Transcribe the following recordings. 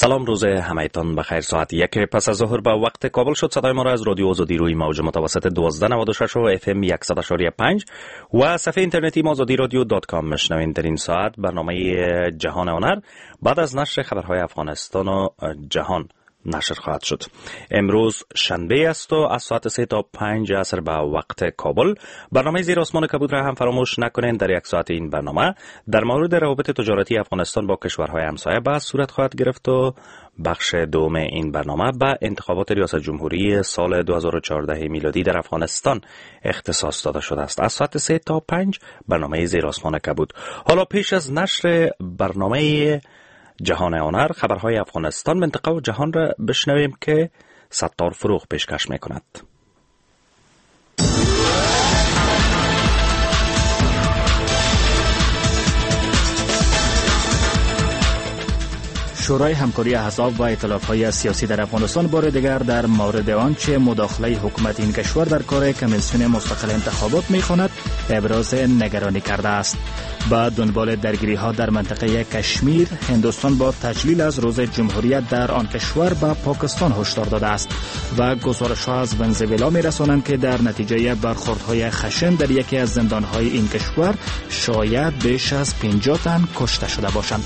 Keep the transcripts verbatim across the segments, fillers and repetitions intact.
سلام، روز همایتان بخیر. ساعت یک پس از ظهر به وقت کابل شد. صدای ما را از رادیو آزادی روی موج متوسط دوازده نود و شش و اف ام صد و پنج و صفحه اینترنتی آزادی رادیو دات کام میشنوین. در این ساعت برنامه جهان هنر بعد از نشر خبرهای افغانستان و جهان نشر خواهد شد. امروز شنبه است و از ساعت سه تا پنج عصر به وقت کابل برنامه زیر آسمان کبود را هم فراموش نکنین. در یک ساعت این برنامه در مورد روابط تجارتی افغانستان با کشورهای همسایه بحث صورت خواهد گرفت و بخش دوم این برنامه به انتخابات ریاست جمهوری سال دو هزار و چهارده میلادی در افغانستان اختصاص داده شده است. از ساعت سه تا پنج برنامه زیر آسمان کبود. حالا پیش از نشر برنامه جهان هنر خبرهای افغانستان، منطقه و جهان را بشنویم که ستار فروغ پیشکش میکند. شورای همکاری احزاب و ائتلاف‌های سیاسی در افغانستان بار دیگر در مورد آنچه مداخله حکومت این کشور در کار کمیسیون مستقل انتخابات می‌خواند ابراز نگرانی کرده است. با دنبال درگیری‌ها در منطقه کشمیر، هندوستان با تجلیل از روز جمهوریت در آن کشور به پاکستان هشدار داده است و گزارش‌ها از ونزوئلا می‌رسانند که در نتیجه برخوردهای خشن در یکی از زندان‌های این کشور شاید بیش از پنجاه تن کشته شده باشند.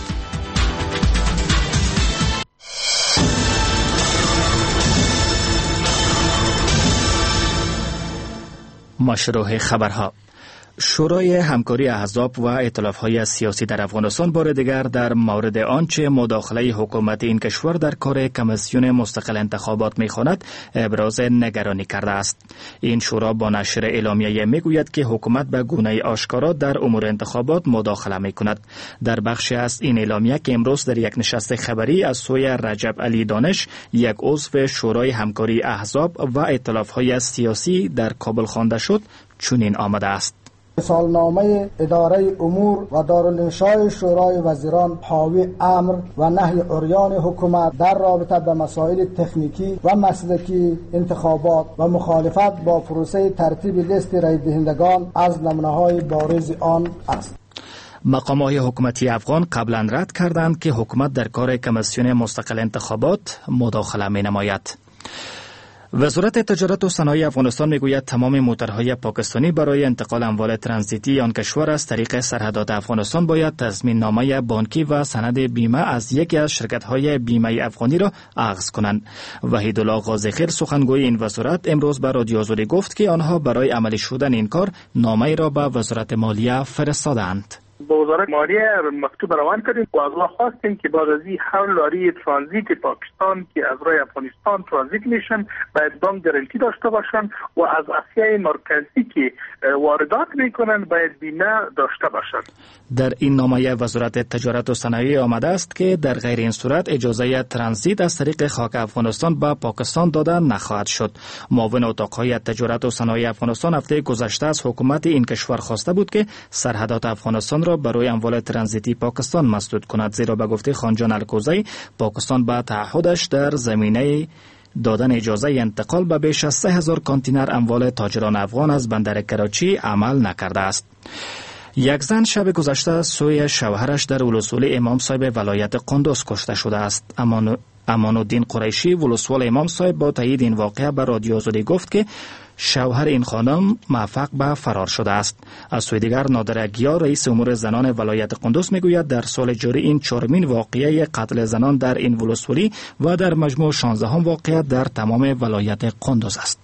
مشروع خبرها. شورای همکاری احزاب و ائتلاف‌های سیاسی در افغانستان بار دیگر در مورد آنچه مداخله حکومت این کشور در کار کمیسیون مستقل انتخابات می‌خواند ابراز نگرانی کرده است. این شورا با نشر اعلامیه میگوید که حکومت به گونه آشکارا در امور انتخابات مداخله می‌کند. در بخشی از این اعلامیه که امروز در یک نشست خبری از سوی رجب علی دانش، یک عضو شورای همکاری احزاب و ائتلاف‌های سیاسی در کابل خوانده شد، چنین آمده است: سالنامه اداره امور و دارالانشای شورای وزیران حاوی امر و نهی عریان حکومت در رابطه به مسائل تکنیکی و مسلکی انتخابات و مخالفت با پروسه ترتیب لیست رای دهندگان از نمونه‌های بارز آن است. مقام‌های حکومتی افغان قبلا رد کردند که حکومت در کار کمیسیون مستقل انتخابات مداخله می‌نماید. وزارت تجارت و صنایع افغانستان میگوید تمام موترهای پاکستانی برای انتقال اموال ترانزیتی آن کشور از طریق سرحدات افغانستان باید تضمین نامه بانکی و سند بیمه از یکی از شرکت‌های بیمه افغانی را اخذ کنند. وحیدالله غازیخیل سخنگوی این وزارت امروز به رادیو آزادی گفت که آنها برای عملی شدن این کار نامه را به وزارت مالیه فرستادند. با وزارت مالیه مکتوب روان کردیم و از ما خواستیم که بعد از این هر لاری ترانزیت پاکستان که از راه افغانستان ترانزیت میشن باید بانک گارانتی داشته باشن و از اسیای مرکزی که واردات میکنن باید بیمه داشته باشن. در این نامه وزارت تجارت و صنایع آمده است که در غیر این صورت اجازه ترانزیت از طریق خاک افغانستان به پاکستان داده نخواهد شد. معاون اتاقهای تجارت و صنایع افغانستان هفته گذشته از حکومت این کشور خواسته بود که سرحدات افغانستان را برای اموال ترانزیتی پاکستان مسدود کند، زیرا به گفته خانجان الکوزی پاکستان با تعهدش در زمینه دادن اجازه انتقال به بیش از سه هزار کانتینر اموال تاجران افغان از بندر کراچی عمل نکرده است. یک زن شب گذشته سوی شوهرش در ولسوالی امام صاحب ولایت قندوز کشته شده است. امان امان الدین قریشی ولسوال امام صاحب با تایید این واقعه به رادیو آزادی گفت که شوهر این خانم موفق به فرار شده است. از سوی دیگر نادر گیا رئیس امور زنان ولایت قندوز میگوید در سال جاری این چهارمین واقعه قتل زنان در این ولسوالی و در مجموع شانزدهم واقعه در تمام ولایت قندوز است.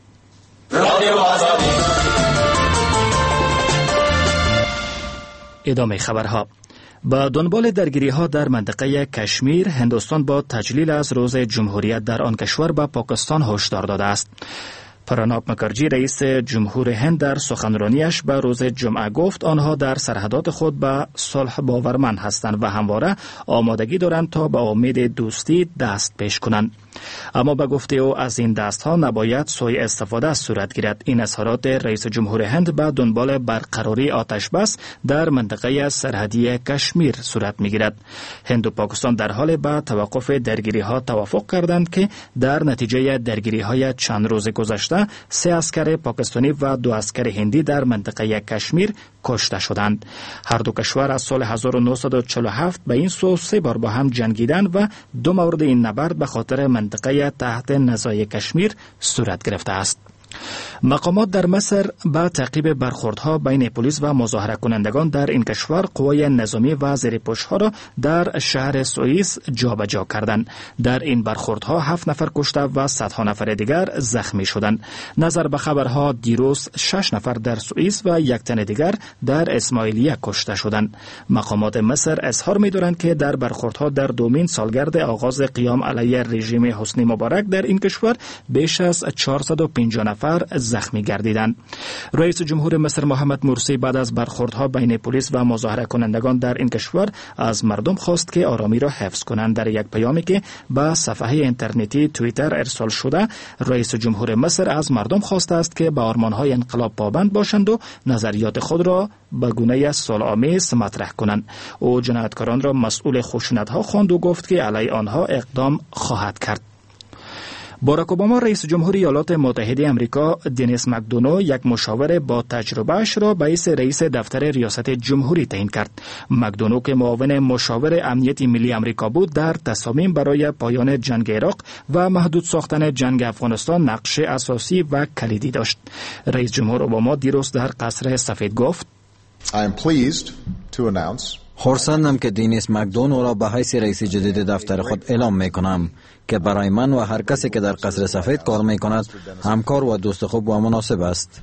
ادامه خبرها. با دنبال درگیری‌ها در منطقه کشمیر، هندوستان با تجلیل از روز جمهوریت در آن کشور به پاکستان هشدار داده است. پراناب مکرجی رئیس جمهور هند در سخنرانیش به روز جمعه گفت آنها در سرحدات خود به صلح باورمند هستند و همواره آمادگی دارند تا به امید دوستی دست پیش کنند. اما به گفته او از این دستها نباید سوء استفاده صورت گیرد. این اظهارات رئیس جمهور هند به دنبال برقراری آتش بس در منطقه سرحدی کشمیر صورت میگیرد. هند و پاکستان در حال به توقف درگیری ها توافق کردند که در نتیجه درگیری های چند روز گذشته گذشته سه اسکر پاکستانی و دو اسکر هندی در منطقه کشمیر کشته شدند. هر دو کشور از سال هزار و نهصد و چهل و هفت به این سو سه بار با هم جنگیدند و دو مورد این نبرد به خاطر منطقه تحت نزاع کشمیر صورت گرفته است. مقامات در مصر با تعقیب برخوردها بین پلیس و مظاهره کنندگان در این کشور قوای نظامی و زیرپوش‌ها را در شهر سوئیس جابجا کردند. در این برخوردها هفت نفر کشته و صدها نفر دیگر زخمی شدند. نظر به خبرها دیروز شش نفر در سوئیس و یک تن دیگر در اسماعیلیه کشته شدند. مقامات مصر اظهار می‌دارند که در برخوردها در دومین سالگرد آغاز قیام علیه رژیم حسنی مبارک در این کشور بیش از چهارصد و پنجاه نفر زخمی گردیدند. رئیس جمهور مصر محمد مرسی بعد از برخوردها بین پلیس و مظاهره کنندگان در این کشور از مردم خواست که آرامی را حفظ کنند. در یک پیامی که به صفحه اینترنتی توییتر ارسال شده، رئیس جمهور مصر از مردم خواسته است که به آرمان‌های انقلاب پابند باشند و نظریات خود را به گونه صلح‌آمیز مطرح کنند. او جنایتکاران را مسئول خشونت‌ها خواند و گفت که علیه آنها اقدام خواهد کرد. باراک اوباما رئیس جمهور ایالات متحده آمریکا دنیس مکدونو یک مشاور با تجربه‌اش را به حیث رئیس دفتر ریاست جمهوری تعیین کرد. مکدونو که معاون مشاور امنیت ملی آمریکا بود، در تصامیم برای پایان جنگ عراق و محدود ساختن جنگ افغانستان نقش اساسی و کلیدی داشت. رئیس جمهور اوباما دیروز در قصر سفید گفت: I am pleased to announce خرسندم که دینیس مکدونو را به حیث رئیس جدید دفتر خود اعلام می کنم که برای من و هر کسی که در قصر سفید کار می کند همکار و دوست خوب و مناسب است.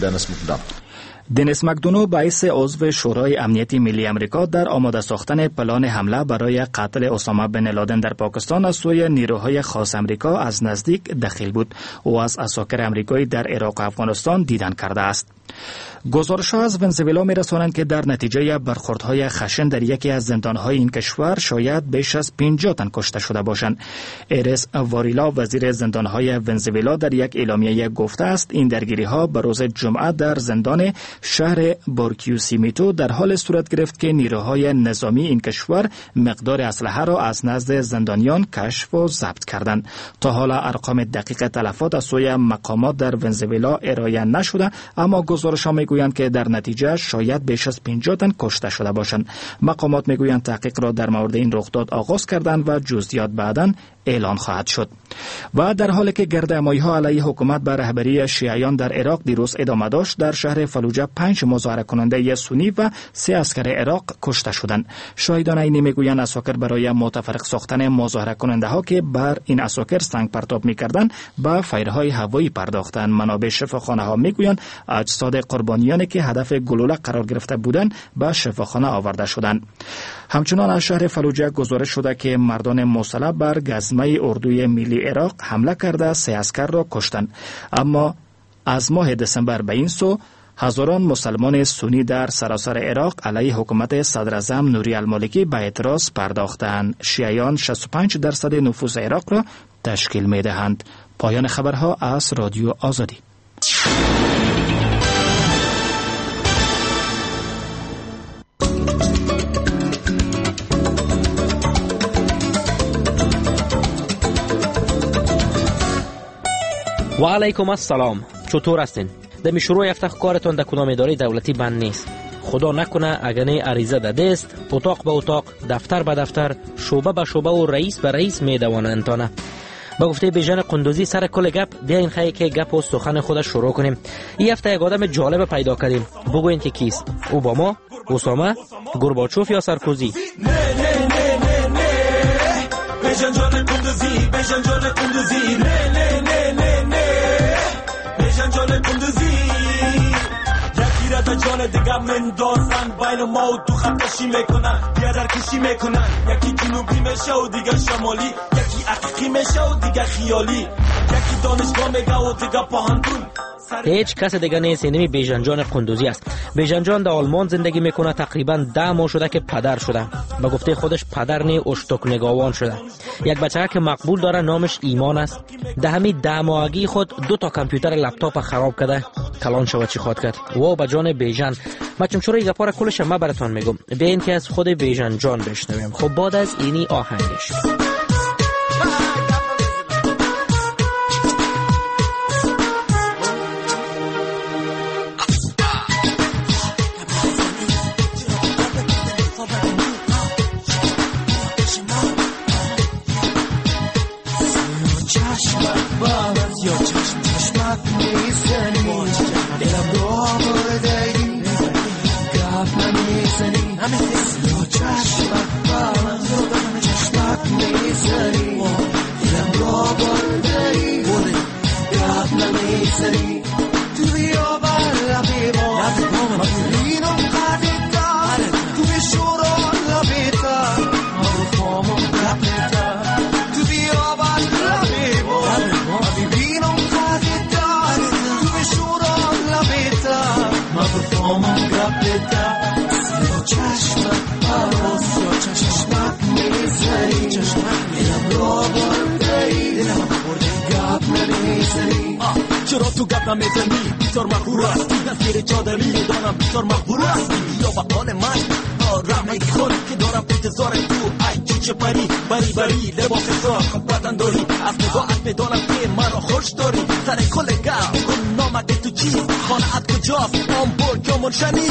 دنیس مکدونو باعث عضو شورای امنیت ملی آمریکا در آماده ساختن پلان حمله برای قتل اسامه بن لادن در پاکستان از سوی نیروهای خاص آمریکا از نزدیک دخیل بود. او از عساکر آمریکایی در عراق و افغانستان دیدن کرده است. گزارش‌ها از ونزوئلا می‌رسانند که در نتیجه برخوردهای خشن در یکی از زندان‌های این کشور شاید بیش از پنجاه تن کشته شده باشند. ایرس واریلا وزیر زندان‌های ونزوئلا در یک اعلامیه گفته است این درگیری‌ها به روز جمعه در زندان شهر بارکیوسیمیتو در حال صورت گرفت که نیروهای نظامی این کشور مقدار اسلحه را از نزد زندانیان کشف و ضبط کردند. تا حالا ارقام دقیق تلفات از سوی مقامات در ونزوئلا ارائه نشده، اما گزارش‌ها میگویند که در نتیجه شاید بیش از پنجاه تن کشته شده باشند. مقامات میگویند تحقیق را در مورد این رخداد آغاز کردند و جزئیات بعداً اعلان خواهد شد. و در حالی که گردهمایی‌ها علیه حکومت بر رهبری شیعیان در عراق دیروز ادامه داشت، در شهر فلوجه پنج مظاهره کننده سنی و سه عسکر عراق کشته شدند. شاهدان عینی میگویند عساکر برای متفرق ساختن مظاهره کننده ها که بر این عساکر سنگ پرتاب میکردند به فایرهای هوایی پرداختند. منابع شفاخانه ها میگویند اجساد قربانیانی که هدف گلوله قرار گرفته بودند به شفاخانه آورده شدند. همچنان از شهر فلوجه گزارش شده که مردان مسلح بر گزمه اردوی ملی عراق حمله کرده سه عسکر را کشتند. اما از ماه دسامبر به این سو هزاران مسلمان سنی در سراسر عراق علیه حکومت صدراعظم نوری المالکی به اعتراض پرداختند. شیعیان شصت و پنج درصد نفوذ عراق را تشکیل می دهند. پایان خبرها از رادیو آزادی. و علیکم السلام. چطور هستین؟ در شروع هفته کارتون در کدام اداره دولتی بند نیست. خدا نکنه اگه عریضه داده است، اتاق به اتاق، دفتر به دفتر، شعبه به شعبه و رئیس به رئیس میدوانه انتانه. با گفته بیژن قندوزی سر کل گپ بیاین خیلی که گپ و سخن خودش شروع کنیم. این هفته یک آدم جالب پیدا کردیم. بگوین که کیست؟ اوباما، اسامه، گورباچوف یا سارکوزی؟ نه نه نه نه نه بیژن جان قندوزی، بیژن جان قندوزی، نه نه نه نه نه بیژن جان قندوزی. یکی را تا جان دیگه مندازن بین ما و تو خطشی میکنن، بیادر کشی میکنن. یکی جنوبی میشه و دیگه شمالی، یکی حقیقی میشه و دیگه خیالی، یکی دانشگاه میگه و دیگه پاهندون. هیچ کس دیگه نیست، اینمی بیژن جان قندوزی است. بیژن جان در آلمان زندگی میکنه، تقریبا ده ماه شده که پدر شده. با گفته خودش پدر نی اشتک نگاوان شده. یک بچه که مقبول داره نامش ایمان است. ده همین ده ماهگی خود دو تا کامپیوتر لپتاپ خراب کرده. کلان شود چی خواد کرد. و با جان بیژن بچم چرا این گپا را کلش ما براتون میگم. بیاین که از خود بیژن جان بشنویم. خب بعد از اینی آهنگش. میزنی دلم را بردهی دلم برده گپ نمیزنی چرا تو گپ نمیزنی بسیار مقبول هستی دستگیر چادری دانم بسیار مقبول هستی بیا به حال من رحمه کن که دارم انتظار تو ای چوچه پری بری بری لباس ساخ بدن داری از نگاهت بدانم که مرا خوش داری سر کل گپ کن نامده تو چیز خانهت کجاست آمبورگ یا منشنی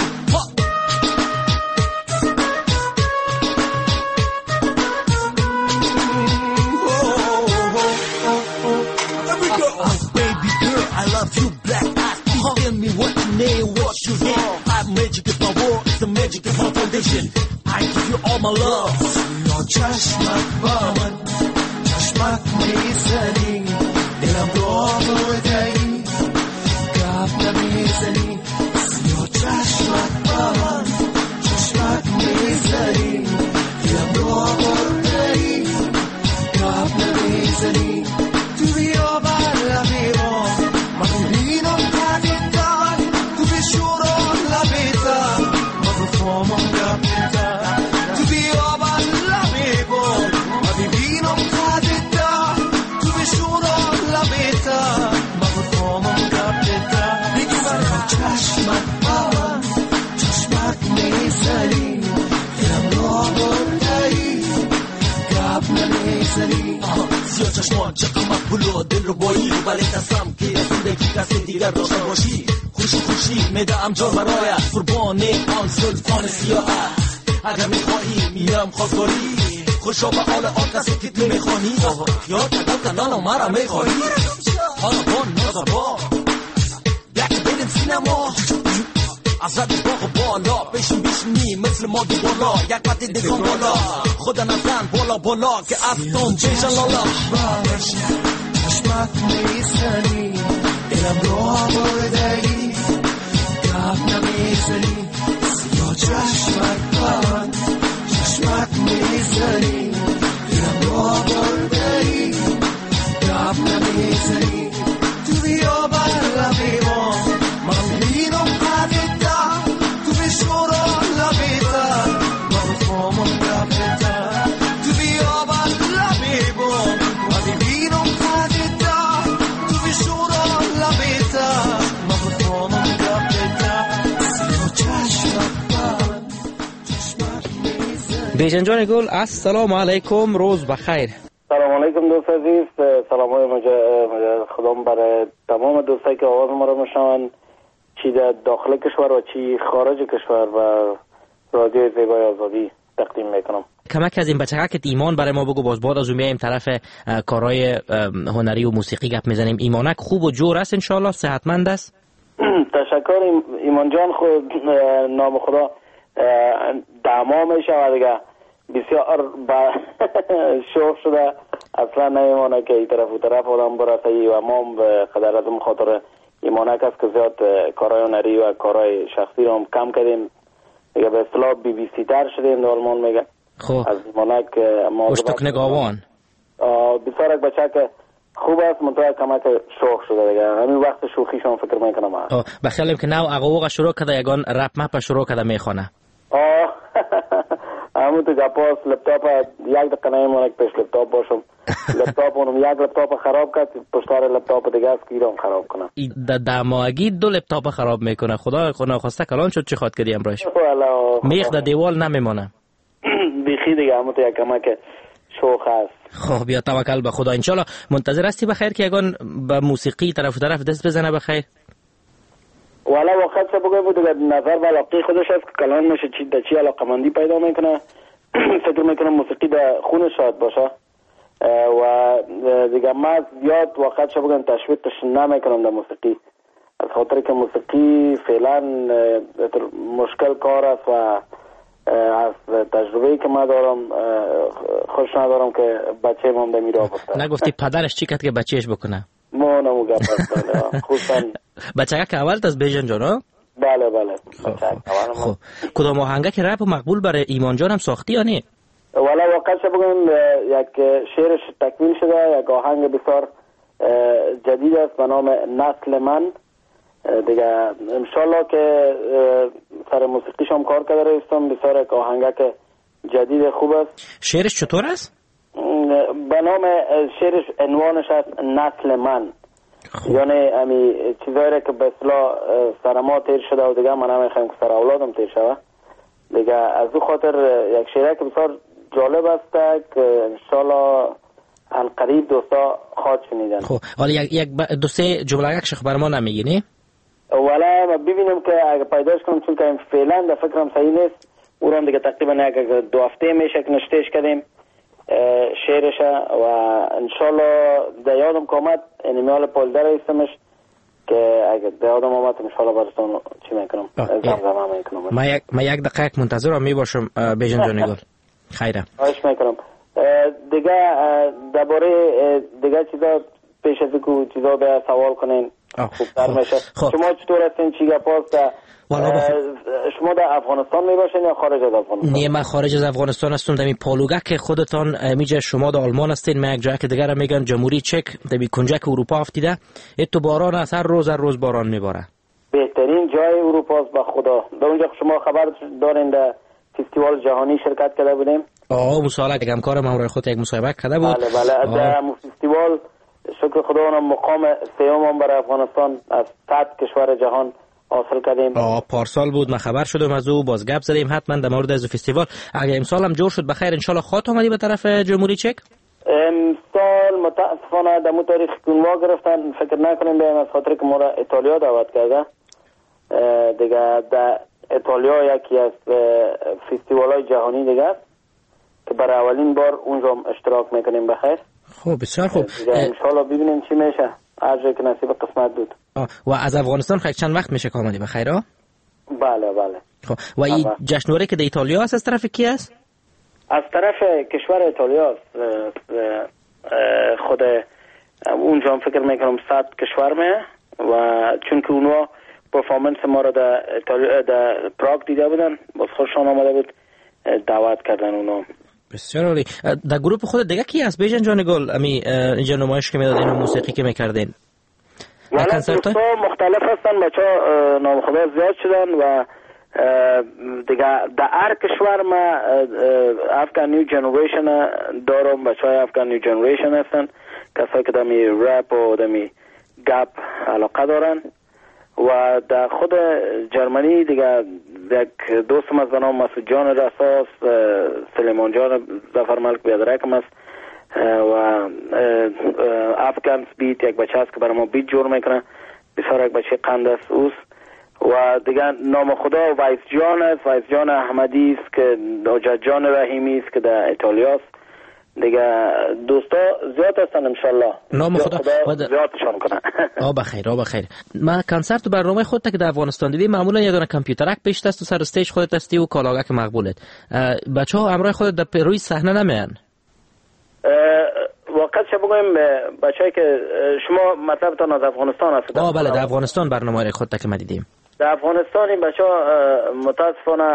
I love you, black eyes. Please tell me what you need, what you need. I'm magic is my world, it's the magic is my foundation. I give you all my love. Your چشمت با من چشمت میزنی دلم رو بردهی گپ نمیزنی یا چشمت با من چشمت میزنی دلم رو بردهی گپ نمیزنی تو بیا بر لبیرم من بینم قدیدن تو بشورا لبیدن من رو فامم گپیدن تو بیا بر لبیرم من بینم قدیدن تو بشورا لبیدن من رو فامم گپیدن بگی من چشمت من چشمت میزنی دلم را بردهی گپ نمیزنی سیا چشمان چقدر مقبول و دل رو بایی ولی تصم که از زندگی کسی دیگر داشته باشی خوشی خوشی میدم جان برایت قربان آن زلفان سیاهت اگر میخواهی میرم خواستگاری خوشا به حال آن کسی که تو میخوانی یاد کدام کنال و مرا میخواهی حالا بان نازبان یک بریم سینما از ردش باغ بالا بشین بشینی مثل ما دو بالا یک پتی نگام بالا خدا نزن بالا بالا که افتون چشن لالا چشمت میزنی دلم را بردهی گپ نمیزنی سیا چشمت من چشمت میزنی دلم را بردهی گپ نمیزنی تو بیا بر لبی ما من بینم قدیدن تو بشورا لبیدن من فامم گپیدن تو بیا بر لبی ما من بینم قدیدن تو بشورا لبیدن من فامم گپیدن سیا چشمت من چشمت میزن بیژن جان گل السلام علیکم روز بخیر. سلام علیکم دوست عزیز سلام های خدام برای تمام دوستایی که آواز ما رو میشنون چی در داخل کشور و چی خارج کشور و رادیو زیبای آزادی تقدیم میکنم. کمک از این بچه‌ها که ایمان برای ما بگو باز بعد از اون میایم طرف کارهای هنری و موسیقی گپ میزنیم. ایمانک خوب و جور است ان شاء الله صحتمند است. تشکر ایمان جان خود نام خدا دما میشه دیگه بسیار با شوق شده اصلا نمیمانه که این طرف و طرف آدم برسه و ما به قدر از خاطر ایمانک است که زیاد کارهای هنری و کارهای شخصی رو هم کم کردیم دیگه به اصطلاح بی بی سی تر شدیم دارمان میگه خب از ایمانک اشتک نگاوان بسیار یک بچه که خوب است منطقه کمک شوق شده دیگه همین وقت شوخیشون فکر میکنم بخیالیم که نو اقوق شروع کده یگان رپ مپ شروع کده میخونه آه همون تو گپاس لپتاپ یک دقیقه نمیمونه که پیش لپتاپ باشم لپتاپ اونم یک لپتاپ خراب کرد پشتار لپتاپ دیگه است که ایران خراب کنه دماغی دو لپتاپ خراب میکنه خدا خدا خواسته کلان شد چی خواد کردی امروز میخ در دیوال نمیمونه بیخی دیگه همون تو یک کمک شوخ هست. خب بیا توکل به خدا انشالله. منتظر هستی بخیر که یگان به موسیقی طرف طرف دست بزنه بخیر؟ والا وقت بگوی بود دیگه نظر و علاقه خودش هست که کلان میشه چی در چی علاقه مندی پیدا میکنه فکر میکنم موسیقی در خونش شاید باشه و دیگه ما زیاد وقت بگویم تشویقش نمیکنم در موسیقی از خاطر که موسیقی فعلا مشکل کار است و از تجربه‌ای که ما دارم خوش ندارم که بچه من به میرا بسته. نگفتی پدرش چی کرد که بچهش بکنه؟ ما نمو گفت است خصوصا بچه که اول از بیژن جان ها؟ بله بله خب کدام آهنگه که رپ مقبول برای ایمان جان هم ساختی یا نه؟ والا واقعا بگم یک شعرش تکمیل شده یک آهنگ بسیار جدید است به نام نسل من دیگه انشالله که سر موسیقیش هم کار کرده رایستم بسیار یک آهنگه که جدید خوب است. شعرش چطور است؟ به نام شعرش عنوانش است نسل من. خوب. یعنی امی چیزایی که به اصطلاح سر ما تیر شده و دیگه من نمیخوایم که سر اولادم تیر شده دیگه. از او خاطر یک شعر که بسیار جالب است که انشالله ان قریب دوستا خواهد شنیدن. خب حالا یک یک دو سه جمله یک شخ بر ما نمیگی نه؟ ولی ببینم که اگه پیداش کنم، چون که فعلا در فکرم صحیح نیست. او را دیگه تقریبا یک دو هفته میشه که نشتهش کردیم شعرش و انشالله در یادم که آمد این میال پالدر ایستمش که اگه در یادم آمد انشالله برستان چی میکنم زمزمه میکنم. ما یک ما یک دقیق منتظرم میباشم بیژن جان گل. خیره. خواهش میکنم. دیگه درباره دیگه چیزا پیش از اینکه چیزا به سوال کنین خوبتر میشه. شما چطور هستین؟ چی گپ است؟ شما در افغانستان میباشین یا خارج از افغانستان؟ نه من خارج از افغانستان هستم. در پالوگک خودتان میجه شما در آلمان هستین، من یک جای که دیگه میگن جمهوری چک در کنجک اروپا افتیده. اتو باران از هر روز هر روز باران میباره. بهترین جای اروپا است به خدا. در اونجا شما خبر دارین در فستیوال جهانی شرکت کرده بودیم. آه مسابقه یک همکارم همراه خود یک مسابقه کرده بود. بله بله در فستیوال شکر خدا اونم مقام سوم برای افغانستان از صد کشور جهان حاصل کردیم. آه پارسال بود، من خبر شدم از او، باز گپ زدیم حتما در مورد از فستیوال. اگه امسال هم جور شد بخیر ان شاء الله. خاطر اومدی به طرف جمهوری چک؟ امسال متاسفانه در مو تاریخ کنوا گرفتن، فکر نکنیم بیایم از خاطر که ما را ایتالیا دعوت کرده. دیگه در ایتالیا یکی از فستیوال‌های جهانی دیگه است که برای اولین بار اونجا اشتراک میکنیم بخیر. خب بسیار خوب. ان شاء الله ببینیم چی میشه. هر جایی که نصیب قسمت بود. و از افغانستان خیلی چند وقت میشه که آمدی بخیر ها؟ بله بله. خب و این جشنواره که در ایتالیا است از طرف کی است؟ از طرف کشور ایتالیا است. خود اونجا فکر میکنم صد کشور میه و چون که اونها پرفورمنس ما را در ایتالیا در پراگ دیده بودن، باز خوششان آمده بود دعوت کردن اونا. بسیار عالی. در گروه خود دیگه کی هست بیژن جان گل؟ امی اینجا نمایش که میدادین و موسیقی که میکردین؟ والا دوستا مختلف هستن، بچه ها نام خدا زیاد شدن و دیگه در هر کشور ما افغان نیو جنریشن دارم. بچه های افغان نیو جنریشن هستن، کسایی که دمی رپ و دمی گپ علاقه دارن. و در خود جرمنی دیگه یک دوستم از نام مسعود جان رساس، سلیمان جان ظفر ملک بیادرکم است و افغان بیت یک بچه است که برای ما بیت جور میکنه، بسیار یک بچه قند است اوست. و دیگه نام خدا وایس جان است، وایس جان احمدی است که حجت جان رحیمی است که در ایتالیا است. دیگه دوستا زیاد هستن انشالله. نام خدا, خدا زیادشان کنه. آه بخیر آه بخیر. من کنسرت برنامه خودت که در افغانستان دیدی معمولا یه دونه کامپیوترک پیش دست و سر استیج خودت هستی و کالاگک مقبولت. بچه‌ها همراه خودت در روی صحنه نمیان؟ واقعا چه بگویم بچه‌ای که شما مطلبتان از افغانستان هست؟ آه بله در افغانستان برنامه خودت که ما دیدیم. در افغانستان این بچه‌ها متاسفانه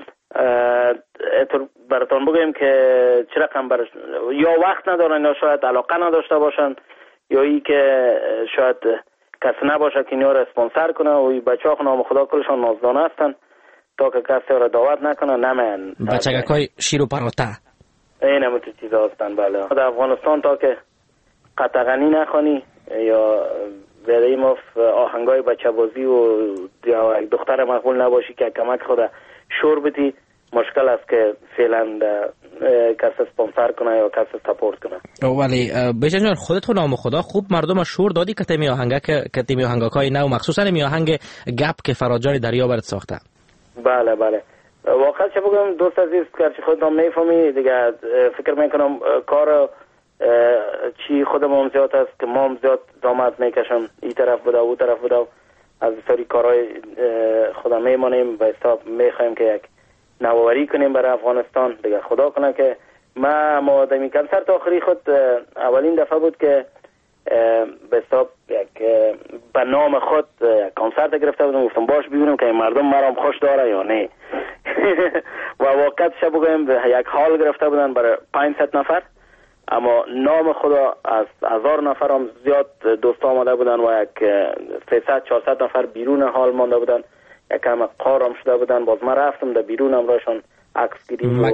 براتون بگویم که چه رقم برش یا وقت ندارن یا شاید علاقه نداشته باشن یا ای که شاید کسی نباشه که اینا را اسپانسر کنه و این بچه ها نام خدا کلشان نازدانه هستن تا که کسی را دعوت نکنه نمین بچگک های شیر و پراته این همون چیزا هستن. بله در افغانستان تا که قطغنی نخوانی یا برای ما آهنگای بچه بازی و یا یک دختر مقبول نباشی که کمک خود شور بدی، مشکل است که فعلا کسی اسپانسر کنه یا کسی سپورت کنه. ولی بیژن جان خودت نام خدا خوب مردم شور دادی که تیمی آهنگا که تیمی آهنگاکای نو مخصوصا می آهنگ گپ که فرادجان دریا برات ساخته. بله بله واقعا چه بگم دوست عزیز که خودت هم میفهمی دیگه، فکر میکنم کار چی خودمون زیاد است که ما زیاد زحمت میکشم این طرف بوده و اون طرف بوده از سری کارهای خدا میمانیم و حساب میخوایم که یک نوآوری کنیم برای افغانستان دیگه. خدا کنه که ما ما دمی کنسرت آخری خود اولین دفعه بود که به حساب یک به نام خود کنسرت گرفته بودم، گفتم باش ببینم که مردم مرام خوش داره یا نه و واقعا چه بگم یک حال گرفته بودن برای پانصد نفر، اما نام خدا از هزار نفر هم زیاد دوست آمده بودن و یک سیصد چهارصد نفر بیرون حال مانده بودن، یک کم قارم شده بودن. باز من رفتم در بیرون هم راشون عکس گیری و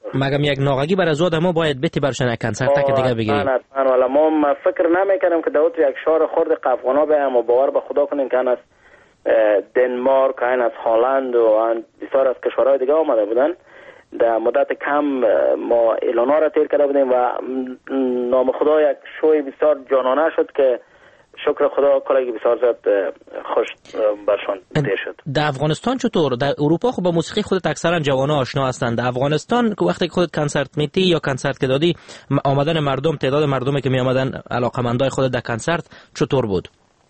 مگم یک ناغگی برای زود ما باید بتی برشن کنسرت که دیگه بگیریم. من اصلا ولی ما فکر نمیکنم که دوت یک شهر خورد قفقانا بیام و باور به خدا کنیم که از دنمارک، این از هلند و بسیار از کشورهای دیگه آمده بودن. در مدت کم ما اعلانا را تیر کرده بودیم و نام خدا یک شوی بسیار جانانه شد که شکر خدا کلاگی بسیار زیاد خوش برشان تیر شد. در افغانستان چطور؟ در اروپا خب با موسیقی خودت اکثرا جوانا آشنا هستند. در افغانستان که وقتی خودت کنسرت میتی یا کنسرت که دادی، آمدن مردم، تعداد مردمی که می آمدن علاقمندای خودت در کنسرت چطور بود؟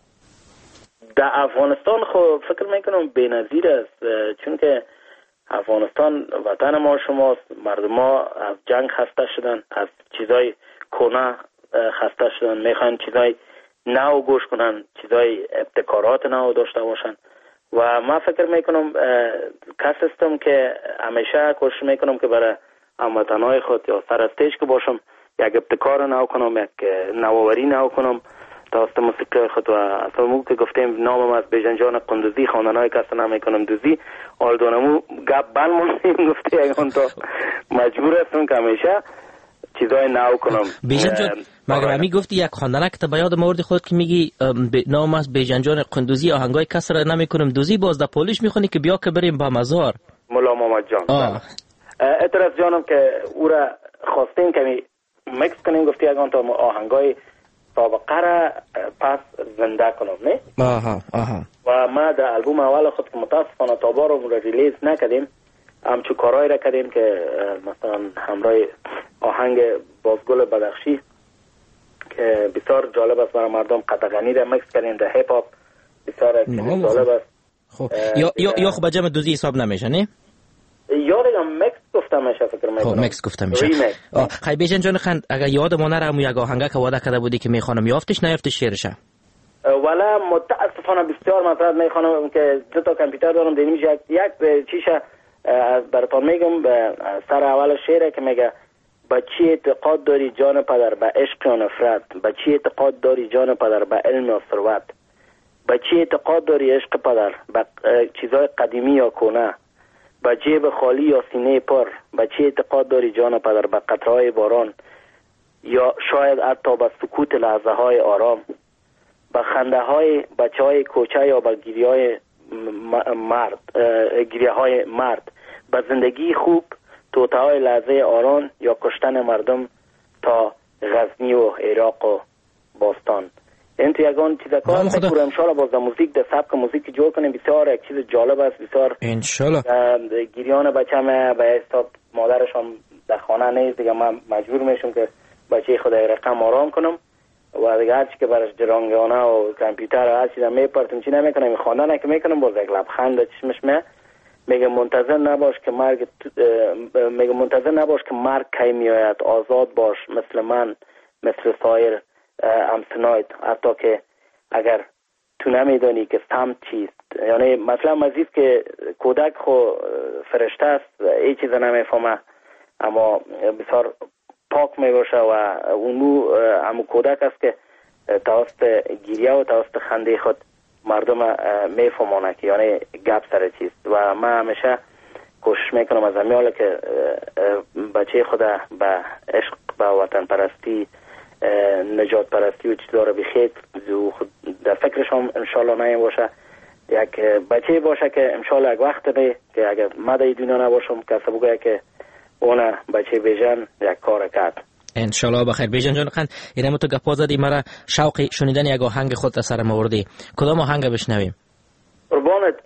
در افغانستان خب فکر میکنم بی‌نظیر است، چون که افغانستان وطن ما شماست. مردم ما از جنگ خسته شدن، از چیزای کهنه خسته شدن، میخوان چیزای نو گوش کنن، چیزای ابتکارات نو داشته باشن و من فکر میکنم کس هستم که همیشه کوشش میکنم که برای هموطنهای خود یا سر استیج که باشم یک ابتکار نو کنم، یک نوآوری نو کنم توسط موسیقی خود. و اصلا مو که گفتیم نامم از بیژن جان قندوزی، خواندنهای کس نمیکنم دوزی، آلدونمو گپ بند موندیم گفته یکان تا مجبور هستم که همیشه چیزای نو کنم. بیژن جان مگر همی گفتی یک خواندنه که به یاد موردی خود که میگی نام از بیژن جان قندوزی، آهنگای کس را نمیکنم دوزی، باز در پولیش میخونی که بیا که بریم با مزار مولا محمد جان. اعتراض جانم که او را خواستیم که می مکس کنیم، گفتی یکان تا آهنگای سابقه را پس زنده کنم، نه؟ آها آها. و ما در البوم اول خود که متاسفانه تابا رو ریلیز نکردیم، همچو کارهایی را کردیم که مثلا همراه آهنگ بازگل بدخشی که بسیار جالب است برای مردم، قطغنی را مکس کردیم در هیپ هاپ، بسیار جالب است. خب یا یا یا خب جمع دوزی حساب نمیشه، نه؟ یا دیگه مکس گفتم میشه فکر میکنم. خب مکس گفتم میشه. خیلی بیژن جان خان اگر یاد ما نره مو یک آهنگ که وعده کرده بودی که میخوانم، یافتش نیافتش شعرشه؟ ولی متاسفانه بسیار مطلب میخوانم که دو تا کامپیوتر دارم، دیدیم یک یک چیشه براتون میگم. سر اول شعره که میگه با چی اعتقاد داری جان پدر به عشق و نفرت، با چی اعتقاد داری جان پدر به علم و ثروت، با چی اعتقاد داری عشق پدر به چیزای قدیمی یا کهنه، با جیب خالی یا سینه پر، با چی اعتقاد داری جان پدر به قطرهای باران یا شاید حتی به سکوت لحظه های آرام، با خنده های بچه های کوچه یا با گریه های مرد گریه های مرد، با زندگی خوب توته های لحظه آران یا کشتن مردم تا غزنی و عراق و باستان. این تو یگان چیز کار میکنم انشالله باز در موزیک در سبک موزیک جور کنیم. بسیار یک چیز جالب است، بسیار انشالله. گریان بچه‌م به حساب مادرش هم در خانه نیست دیگه، من مجبور میشم که بچه خود رقم آرام کنم و دیگه هرچی که برش درانگانه و کامپیوتر و هر چیز میپرتم چی نمیکنم، خواندن که میکنم باز یک لبخند چشمش می میگه منتظر نباش که مرگ میگه منتظر نباش که مرگ کی میآید، آزاد باش مثل من، مثل سایر همسنایت، حتی که اگر تو نمیدانی که سمت چیست. یعنی مثلا مزید که کودک خو فرشته است، ای چیز نمیفهمه اما بسیار پاک میباشه و اونو همو کودک است که توسط گریه و توسط خنده خود مردم میفهمانه که یعنی گپ سر چیست. و من همیشه کوشش میکنم از همیاله که بچه خود به عشق به وطن پرستی، نجات پرستی و چیزا رو بخیر خود در فکرش هم انشالله نیم باشه، یک بچه باشه که انشالله یک وقت به که اگر من در دنیا نباشم کسی بگه که اون بچه بیژن یک کار کرد. انشالله بخیر. بیژن جان خان اینم تو گپا زدی، مرا شوق شنیدن یک آهنگ خود سر موردی، کدام آهنگ بشنویم؟ قربانت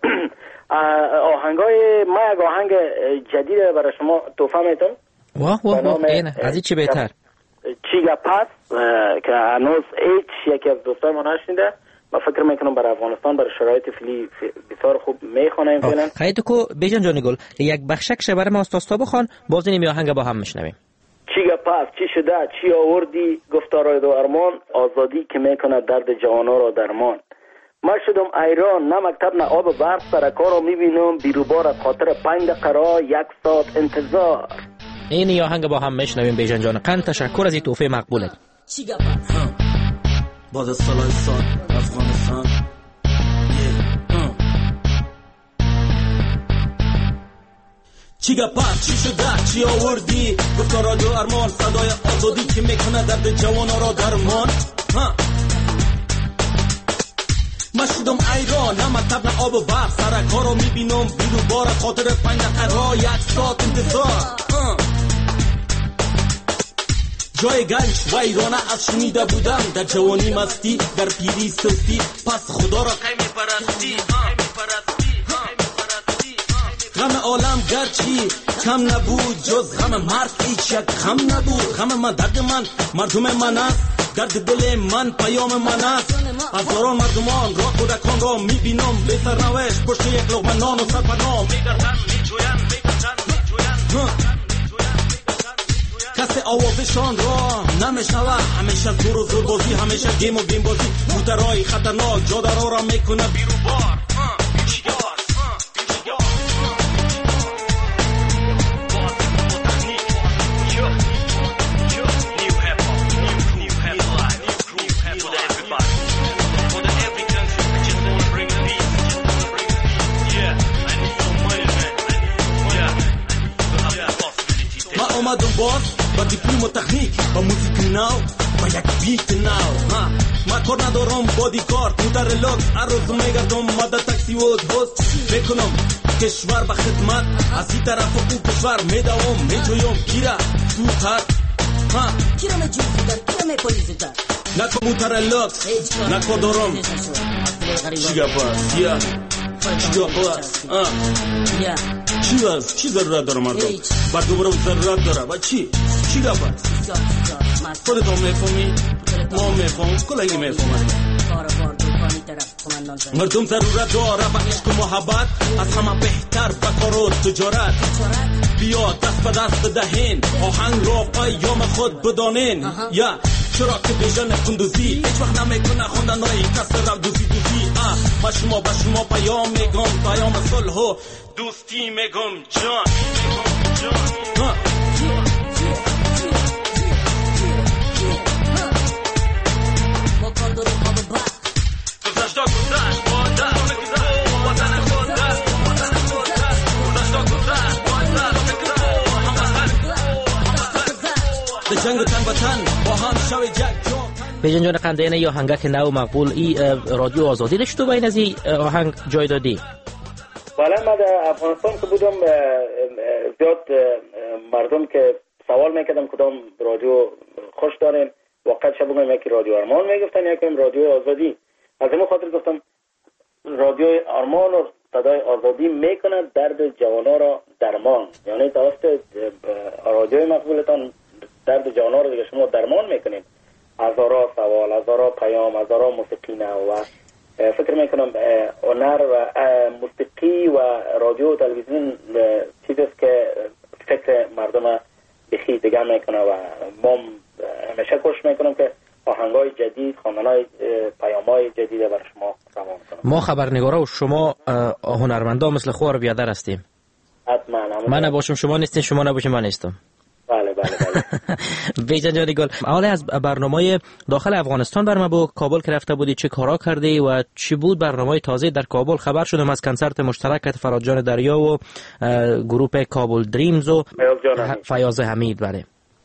آهنگای ما یک آهنگ جدید برای شما تحفه میتم. واه واه واه اینه از این چی بهتر؟ چیگا پس که هنوز ایچ یکی از دوستای ما نشنیده. من فکر میکنم برای افغانستان برای شرایط فعلی بسیار خوب میخونیم فعلا. خیلی تو کو بیژن جان گل یک بخشک برای ما استاستا بخوان، باز این آهنگ با هم میشنویم. چیگا پس چی شده چی آوردی گفتارای دو ارمان، آزادی که میکنه درد جوانا را درمان. من شدم ایران نه مکتب نه آب برف، سر کارو میبینم بیروبار از خاطر پنج دقیقه یک ساعت انتظار. این آهنگ با هم میشنویم. بیژن جان قند تشکر از این تحفه مقبولت. چیگا پس بعد از سالهای سال افغانستان چی گپت چی شده چی آوردی گفتن رادیو ارمان صدای آزادی که میکنه درد جوان را درمان ها ما شدم ایران نه مطب نه آب و برق سرکار رو میبینم بیرو بار خاطر پنج دقیقه را یک ساعت انتظار جای گنج و ایرانه از شنیده بودم در جوانی مستی در پیری سستی پس خدا را قیم پرستی غم عالم گرچی کم نبود جز غم مرد هیچ یک غم نبود غم من درد من مردم من است درد دل من پیام من است هزاران مردمان را کودکان را میبینم به سرنوشت پشت یک لقمه نان و سرپناه میگردن میجوین میگردن میجوین کسی آوازشان را نمیشنوه همیشه زور و زور بازی همیشه گیم و گیم بازی موترهای خطرناک جادرها را میکنه بیرو بار آمدم باز با دیپلم و تکنیک با موزیک ناو با یک بیت ناو ها ما کار ندارم بادیکارد موتر ریلاکس هر روز میگردم ماده تاکسی و هست میکنم کشور به خدمت از این طرف و اون کشور میدوم میجویم کیره سوتر ها کیره میجویم کیره میپولیزتر نکو موتر ریلاکس نکو دارم چیگه باز یا چیگه باز یا چی از چی ضرورت داره مردم بعد دوباره ضرورت داره و چی چی گفت خودت هم میفهمی ما میفهم کلایی میفهمن مردم ضرورت داره به عشق و محبت از همه بهتر به کار و تجارت بیا دست به دست بدهین آهنگ را پیام خود بدانین یا چرا که بیژن کندوزی هیچ وقت نمیکنه خوندن های کس رو دوزی دوزی با شما با شما پیام میگم پیام صلح و دوستی میگم جان جان بیژن جان قندین یا آهنگک نو مقبول ای رادیو آزادی داشت تو بین از این آهنگ جای دادی؟ بله من در افغانستان که بودم زیاد مردم که سوال میکردم کدام رادیو خوش دارین وقت شب بگم یکی رادیو ارمان میگفتن یکی رادیو آزادی از این خاطر گفتم رادیو ارمان و صدای آزادی میکنه درد جوانا را درمان یعنی توسط رادیوی مقبولتان درد جوانا را دیگه شما درمان میکنید هزارا سوال هزارا پیام هزارا موسیقی نو و فکر میکنم هنر و موسیقی و رادیو و تلویزیون چیزی است که فکر مردم بخی دیگه میکنه و ما همیشه کوشش میکنم که آهنگای جدید خواندنای پیامای جدید برای شما روان کنم. ما خبرنگارا و شما هنرمندا مثل خوار بیادر هستیم. حتما من نباشم شما نیستین شما نباشم من نیستم. بله بله بله. بیژن جان گل حالا از برنامه داخل افغانستان بر ما با کابل که رفته بودی چه کارا کردی و چی بود برنامه تازه در کابل؟ خبر شدم از کنسرت مشترک فراد جان دریا و گروه کابل دریمز و فیاض حمید. بله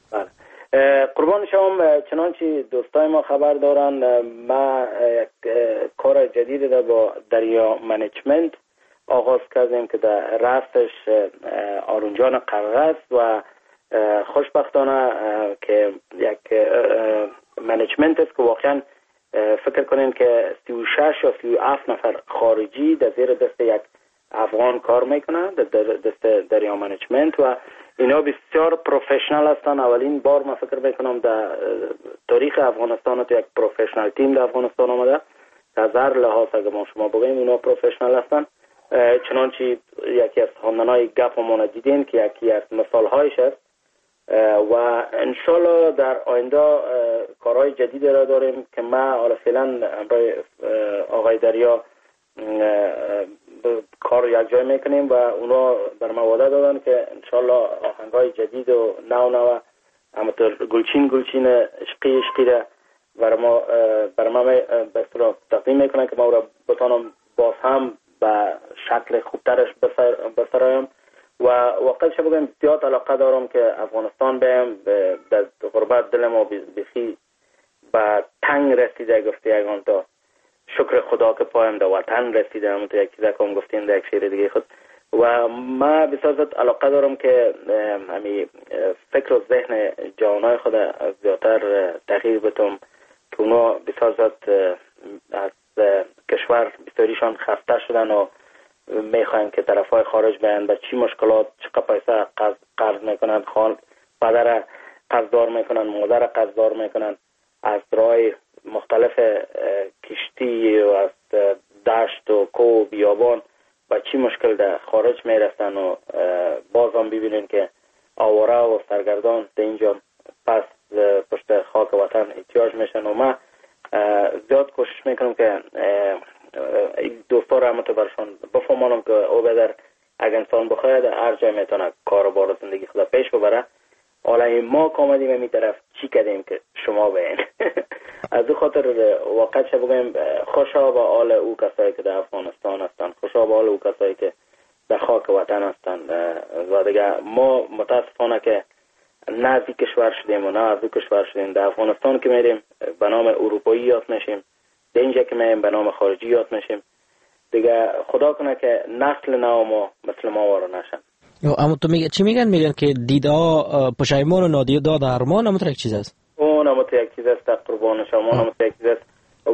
قربان شما چنانچه دوستای ما خبر دارن ما یک کار جدید در با دریا منیجمنت آغاز کردیم که در رأسش آرون جان قرغس و خوشبختانه که یک منیجمنت است که واقعا فکر کنین که سی و شش یا سی و هفت نفر خارجی در زیر دست یک افغان کار میکنن در دست دریا منیجمنت و اینا بسیار پروفشنال هستن. اولین بار من فکر میکنم در تاریخ افغانستان تو یک پروفشنال تیم در افغانستان آمده از هر لحاظ اگه ما شما بگیم اینا پروفشنال هستن. چنانچه یکی از خواندنهای گپ ما دیدین که یکی از مثال هایش است و انشالله در آینده کارهای جدید را داریم که ما حالا فعلا همراه آقای دریا کار یک جای میکنیم و اونا بر ما وعده دادن که انشالله آهنگای جدید و نو نو همونطور گلچین گلچین عشقی عشقی را بر ما بر ما به اصطلاح تقدیم میکنن که ما را بتانم باز هم به شکل خوبترش بسرایم و واقعا بگم زیاد علاقه دارم که افغانستان بیم. در غربت دل ما بسی به تنگ رسیده گفته یکان تا شکر خدا که پایم در وطن رسیده. همونطور یک چیزه که هم گفتین در یک شعر دیگه خود. و ما بسیار علاقه دارم که همی فکر و ذهن جوانای خود زیادتر تغییر بتم که اونا بسیار از کشور بسیاریشان خسته شدن و میخواین که طرفای خارج بیان به چی مشکلات چقدر پیسه قرض میکنن، خان پدر قرضدار میکنن، مادر قرضدار میکنن، از راه مختلف کشتی و از دشت و کو و بیابان با چی مشکل در خارج میرسن و باز هم ببینین که آواره و سرگردان در اینجا پس پشت خاک وطن احتیاج میشن. و ما زیاد کوشش میکنم که دوستا را همونطور برشان بفهمانم که او بدر اگر انسان بخواهد هر جای میتونه کار و بار زندگی خدا پیش ببره. حالا ما کامدیم می طرف چی کردیم که شما بین از دو خاطر واقعا چه بگویم خوشا به حال او کسایی که در افغانستان هستن، خوشا به حال او کسایی که در خاک وطن هستن. و دیگه ما متاسفانه که نه از این کشور شدیم و نه از او کشور شدیم. در افغانستان که میریم به نام اروپایی یاد میشیم، در اینجا که میریم به نام خارجی یاد میشیم. دیگه خدا کنه که نسل نو ما مثل ما وارو نشن. اما تو میگه چی میگن؟ میگن که دیدا پشایمان و نادیدا درمان همونطور یک چیز است. اون همونطور یک چیز است قربان شما، همونطور یک چیز است.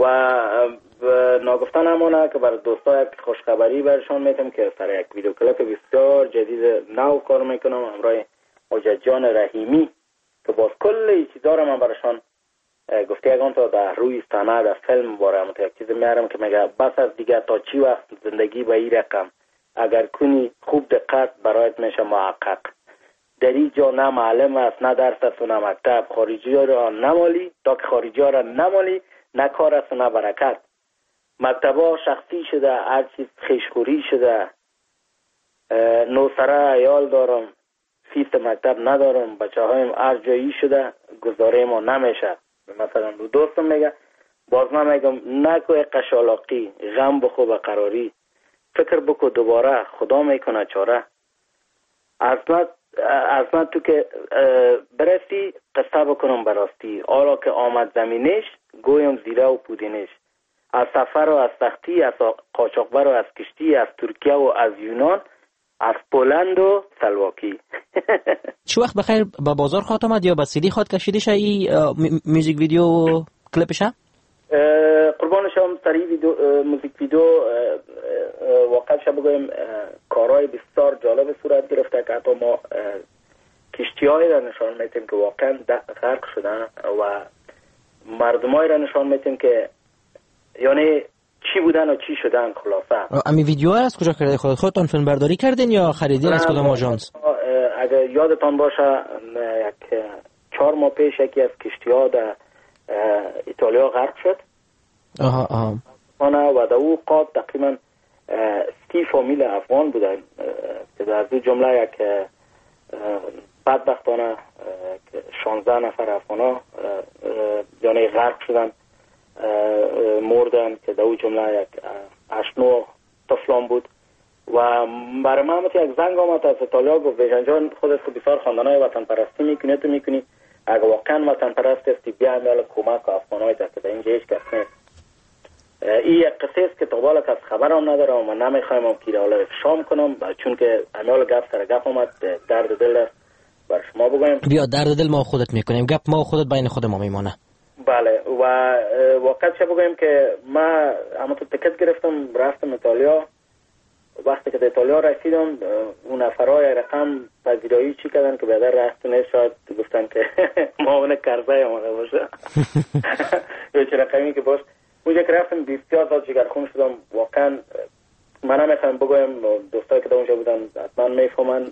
و ناگفتن همونه که برای دوستا یک خوشخبری برشان میتم که سر یک ویدیو کلیپ بسیار جدید نو کار میکنم همراه حجت جان رحیمی که باز کل چیزا رو من برشان گفته یکان تا در روی صحنه در فیلم باره همونطور یک چیز میارم که میگه بس از دیگه تا چی وقت زندگی به این رقم اگر کنی خوب دقت برایت میشه محقق. در اینجا نه معلم است نه درس است و نه مکتب. خارجی ها را نمالی تا که خارجی ها را نمالی نه کار است و نه برکت. مکتب ها شخصی شده، هر چیز خیشخوری شده. نوسره ایال دارم، فیس مکتب ندارم، بچه هایم هر جایی شده، گزاره ما نمیشه. مثلا دوستم میگه باز من میگم نکوی قشالاقی، غم بخو به قراری، فکر بکو دوباره خدا میکنه چاره. اصلا تو که برستی قصه بکنم براستی، حالا که آمد زمینش گویم زیره و پودینش. از سفر و از سختی، از قاچاقبر و از کشتی، از ترکیه و از یونان، از پولند و سلواکی. چه وقت بخیر با بازار خواهد آمد یا با سیدی خواهد کشیدش ای میوزیک ویدیو و کلیپش هم؟ قربان شما سری ویدیو موزیک ویدیو واقعا شب بگویم کارهای بسیار جالب صورت گرفته که حتی ما کشتی‌هایی را نشان میتیم که واقعا غرق شدن و مردمایی را نشان میتیم که یعنی چی بودن و چی شدن. خلاصه امی ویدیو از کجا کرده؟ خود خودتان فیلم برداری کردین یا خریدین از کدام آژانس؟ اگر یادتان باشه یک چهار ماه پیش یکی از کشتی‌ها در ایتالیا غرق شد. آها آها. و در او قاب تقریبا سی فامیل افغان بودن که در دو جمله یک بدبختانه شانزده نفر افغانا یعنی غرق شدن، مردن که در او جمله یک هشت نه طفلان بود. و برای من یک زنگ آمد از ایتالیا گفت بیژن جان خودت که بسیار خواندنهای وطن پرستی میکنی تو میکنی، اگه واقعا وطن پرست هستی بیا امیال کمک و افغانهای دست که در اینجا هیچ کس نیست. این یک قصه است که طبالا کس خبرم ندارم و نمیخوایم هم که حالا افشام کنم چون که امیال گپ سر گپ آمد درد دل است بر شما بگویم. بیا درد دل ما خودت میکنیم، گپ ما خودت بین خود ما میمانه. بله و واقعا چه بگویم که ما اما تو تکت گرفتم رفتم ایتالیا. وقتی که در ایتالیا رسیدم اون نفرهای رقم پذیرایی چی کردن که بعد رفت نیست، شاید گفتن که ما اون کرزه آمده باشه یا چه رقمی که باش. اونجا که رفتم بسیار زاد جگرخون شدم. واقعا من هم میخوایم بگویم دوستایی که در اونجا بودن حتما میفهمن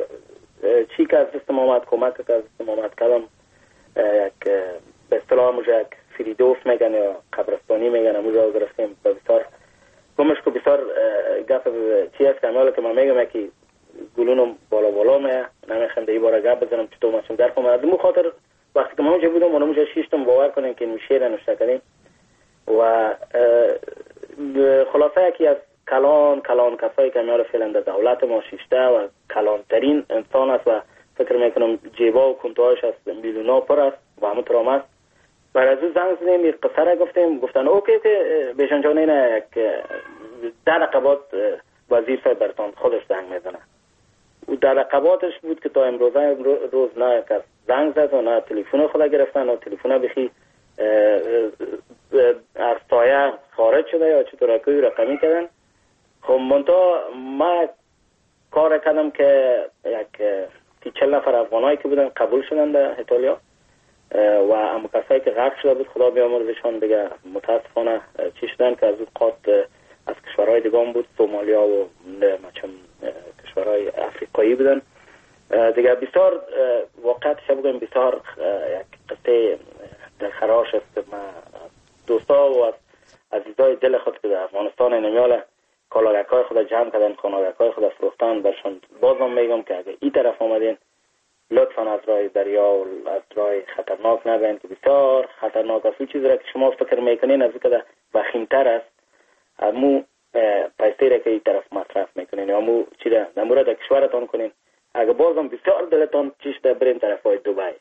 چی که از دستم آمد، کمک که از دستم آمد کردم. یک به اصطلاح اونجا یک فریدوس میگن یا قبرستانی میگن، اونجا گرفتیم بسیار گمش که بسیار گپ چی است که امیالا که من میگم که گلونم بالا بالا میه نمیخوام در این باره گپ بزنم چطور ماشم در خواهم. از اون خاطر وقتی که من اونجا بودم من اونجا شیشتم باور کنیم که این شعر نوشته کردیم و خلاصه یکی از کلان کلان کسایی که میاره فعلا در دولت ما شیشته و کلانترین انسان است و فکر میکنم جیبا و کنتوهاش از میلیونا پر است و همونطور هم است. بعد از او زنگ زدیم یک قصه را گفتیم، گفتن اوکی که بیژن جان اینه یک در رقبات وزیر صاحب برتان خودش زنگ میزنه. او در رقباتش بود که تا امروزه روز نه کس زنگ زد و نه تلفن خود گرفتن و تلفن بخی از سایه خارج شده یا چطور اکوی رقمی کردن. خب منطقه ما کار کردم که یک تی چل نفر افغانایی که بودن قبول شدن در ایتالیا و اما کسایی که غرق شده بود خدا بیامرزشان دیگه متاسفانه چی شدن که از اون قات از کشورهای دیگه هم بود، سومالیا و مچم کشورهای افریقایی بودن دیگه. بسیار واقعیتش بگم بسیار یک قصه دلخراش است. ما دوستا و عزیزای دل خود که در افغانستان نمیاله کالاگکای خود جمع کردن، کالاگکای خود فروختن برشان. بازم میگم که اگه این طرف آمدین لطفا از راه دریا و از راه خطرناک نبین که بسیار خطرناک است. چیزی را که شما فکر میکنین از اینکه وخیمتر است امو پیستی را که این طرف مصرف میکنین امو چی را در مورد کشورتان کنین. اگه بازم بسیار دلتان چیش در برین طرف های دوبای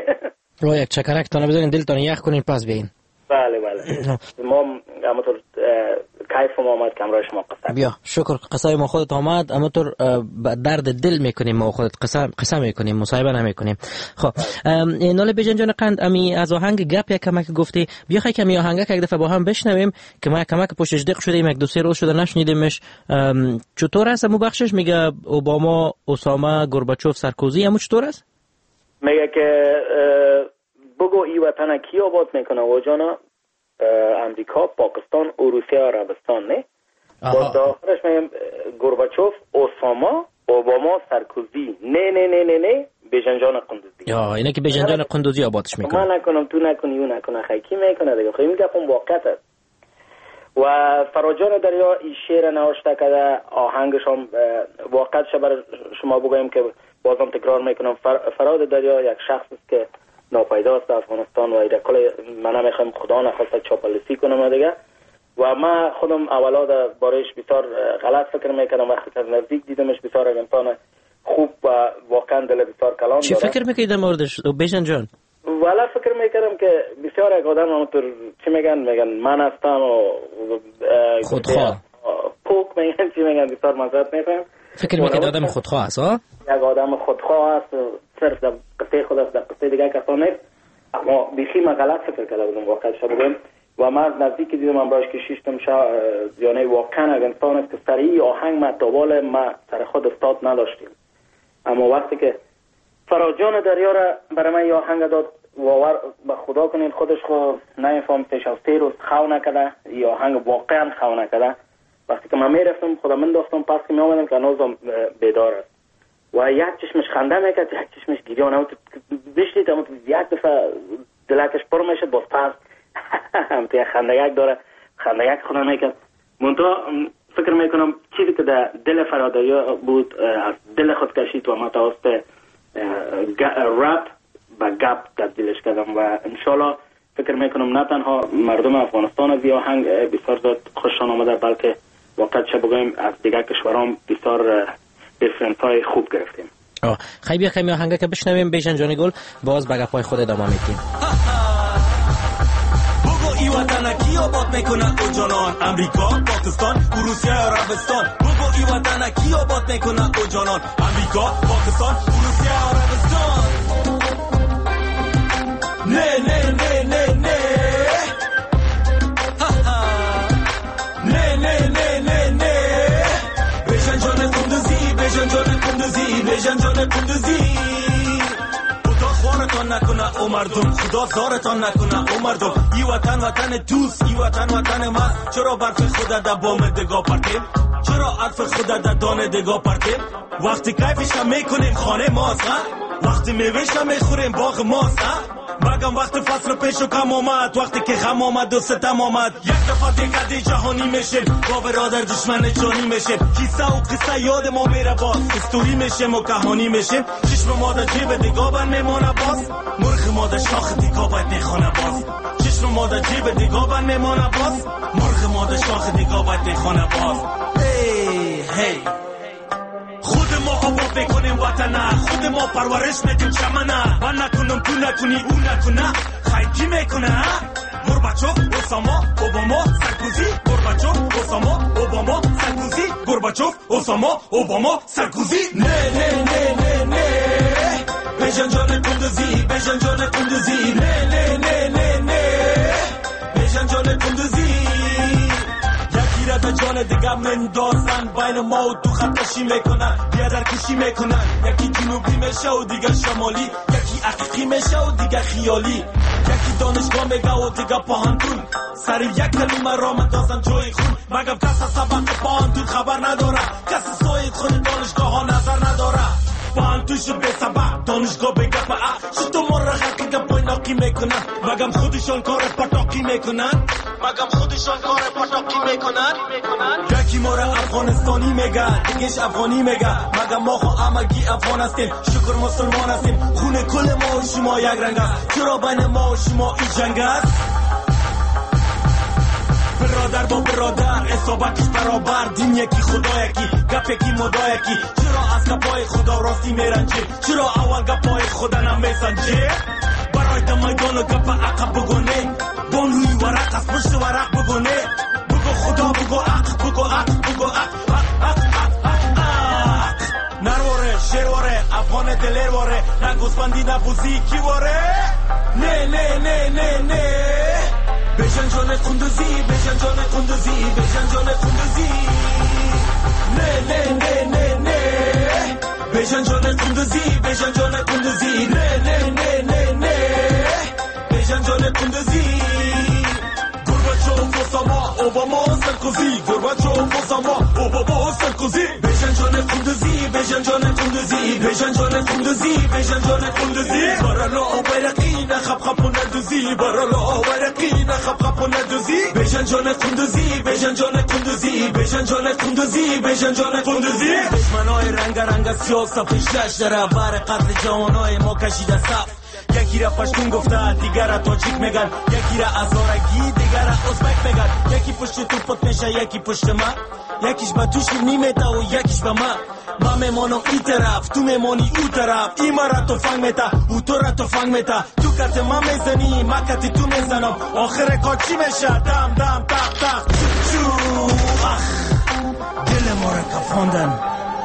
رو یک چکرک تانه بذارین دلتان یخ کنین پس بیین. بله بله ما همونطور کیف ما آمد که امرای شما قصه بیا شکر قصه ما خودت آمد همونطور درد دل میکنیم ما خودت قصه قصه میکنیم مصاحبه نمیکنیم. خب ناله بیژن جان قند امی از آهنگ گپ یک کمک گفتی بیا خیلی کمی آهنگ که یک دفعه با هم بشنویم که ما کمک پشتش دق شدیم یک دو سه روز شده نشنیدیمش. چطور است مو بخشش میگه اوباما اسامه گورباچوف سارکوزی همون چطور است؟ میگه که بگو ای وطن کی آباد میکنه و جانا امریکا، پاکستان و روسیه و عربستان نه. با داخلش میگم گورباچوف، اسامه، اوباما، سارکوزی. نه نه نه نه نه بیژن جان قندوزی. یا اینه که بیژن جان قندوزی آبادش میکنه. من نکنم تو نکنی اون نکنه خیکی میکنه دیگه. خیلی میگه اون واقعیت است. و فراجان دریا این شعر نوشته کرده آهنگش هم واقعیت شبر شما بگویم که بازم تکرار میکنم فراد دریا یک شخص است که ناپیدا است در افغانستان و ایده کل من نمیخوام خدا نخواسته چاپلوسی کنم دیگه. و من خودم اولا در بارش بسیار غلط فکر میکنم وقتی که نزدیک دیدمش بسیار انسان خوب و واقعا دل بسیار کلام داره. چی فکر میکنی در موردش بیژن جان؟ والا فکر میکنم که بسیار یک آدم همونطور چی میگن میگن من هستم و خودخواه پوک میگن چی میگن بسیار مزد میکنم. فکر میکنی آدم خودخواه است ها؟ یک آدم خودخواه است صرف در قصه خود است در قصه دیگه کسان نیست. اما بیخی من غلط فکر کرده بودم واقعا شب بگم و من نزدیک دیدم من باش که شیشتم شا یعنی واقعا اگر انسان است که سریع آهنگ مطابال ما سر خود استاد نداشتیم. اما وقتی که فراجان دریا را برای من یه آهنگ داد باور به خدا کنین خودش خود نمیفهم پیش از سه روز خو نکده یه آهنگ واقعا خو نکده. وقتی که من میرفتم خودم من داختم پس که می آمدم که نوزم بیدار است و یک چشمش خنده میکرد یک چشمش گریان هم بشنید هم یک دفعه دلکش پر میشد باز پس هم تو یک خنده یک داره خنده یک خونه میکرد. منطقه فکر میکنم چیزی که در دل فرادریا بود از دل خود کشید و ما توسط رپ و گپ تبدیلش کردم و انشالله فکر میکنم نه تنها مردم افغانستان از این آهنگ بسیار زیاد خوششان آمده بلکه واقعا چه بگویم از دیگر کشورام بسیار ریفرنس های خوب گرفتیم. خیلی بیا خیلی آهنگه که بشنویم بیژن جان گل باز به گپای خود ادامه میدیم. بگو ای وطن کی آباد میکنه او جانان امریکا، پاکستان، روسیه و عربستان. بگو ای وطن کی آباد میکنه او جانان امریکا، پاکستان، روسیه و عربستان. نه نه نه نه نه نه نه نه نه نه بیژن جان قندوزی بیژن جان قندوزی بیژن جان قندوزی. خدا خوارتان نکنه او مردم خدا زارتان نکنه او مردم. ای وطن وطن دوست ای وطن وطن ما. چرا برف خدا در بام دگاه پرتیم چرا عرف خدا در دانه دگاه پرتیم. وقتی کیفش هم میکنیم خانه ماست وقتی میوهش هم میخوریم باغ ماست. مگم وقت فصل پیش و کم آمد وقتی که غم آمد و ستم آمد یک دفعه دیگه دی جهانی میشیم با برادر دشمن جانی میشیم. کیسه و قصه یاد ما میره باز استوری میشیم و کهانی میشیم. چشم ما در جیب دیگاه بر میمانه باز مرغ ما در شاخ دیگاه باید میخونه باز. چشم ما در جیب دیگاه بر میمانه باز مرغ ما در شاخ دیگاه باید میخونه باز. هی خود ما آباد بکنیم وطنه، خود ما پرورش میدیم چمنه. من نکنم تو نکنی او نکنه، خیلی کی میکنه؟ گورباچوف، اوساما، اوباما، سرکوزی. گورباچوف، اوساما، اوباما، سرکوزی. گورباچوف، اوساما، اوباما، سرکوزی. نه نه نه نه نه بیژن جان قندوزی، بیژن جان قندوزی. نه نه نه نه نه بیژن جان قندوزی. یکی را به جان دیگه مندازن، بین ما و تو خط کشی میکنن، بیادر کشی میکنن. یکی جنوبی میشه و دیگه شمالی، یکی حقیقی میشه و دیگه خیالی. یکی دانشگاه میگه و دیگه پاهنتون، سر یک کلمه را مندازن جای خون. مگم کس سبق پاهنتون خبر نداره، کس سوید خود دانشگاه ها نظر نداره. پاهنتونش بی سبق دانشگاه بگه پا شتو مرخه که گپای ناقی میکنن. مگم خودشان کار پتاقی میکنن، مگم خودشان کار پتاقی میکنن. یکی ما را افغانستانی میگه، دیگهش افغانی میگه. مگم ما خو همگی افغان هستیم، شکر مسلمان هستیم. خون کل ما و شما یک رنگ است، چرا بین ما و شما این جنگ است؟ برادر با برادر اصابتش برابر، دین یکی خدا یکی، گپ یکی مدا یکی. چرا از گپای خدا راستی میرنجی؟ چرا اول گپای خدا نمیسنجی؟ برای د میدان گپ عقب بگونه، بان روی ورق از پشت ورق بگونه. بگو خدا بگو عق، بگو عق، بگو عق، عق، عق، عق، عق. نرواره شیرواره افغان دلیرواره، نه گوسفندی نه بوزی کی واره. نه نه نه نه نه بیژن جان قندوزی، بیژن جان قندوزی، بیژن جان قندوزی. نه نه نه نه نه بیژن جان قندوزی، بیژن جان قندوزی. نه نه نه نه نه بیژن جان قندوزی. گورباچوف، اوساما، اوباما، سرکوزی. گورباچوف، اوساما، اوباما، سرکوزی. بیژن جان قندوزی، بیژن جان قندوزی، بیژن جان قندوزی، بیژن جان قندوزی. برالا بیرقی نخب خب و ندوزی، برالا بیرقی نخب خب و ندوزی. بیژن جان قندوزی، بیژن جان قندوزی، بیژن جان قندوزی، بیژن جان قندوزی. دشمنای رنگ رنگ سیاه صفش داره، بر قتل جوانای ما کشیده صف. یکی را پشتون گفته، دیگر را تاجیک میگن. یکی را ازارگی، دیگر را ازبک میگن. یکی پشت تو پت میشه، یکی پشت من. یکیش به تو شیرنی میده و یکیش به من. من میمانم این طرف، تو میمانی او طرف. این ما را تفنگ میده، او تو را تفنگ میده. تو کت من میزنی، من کت تو میزنم. آخر کار چی میشه؟ دم دم تق تق چو چو. اخ دل ما را کفاندن،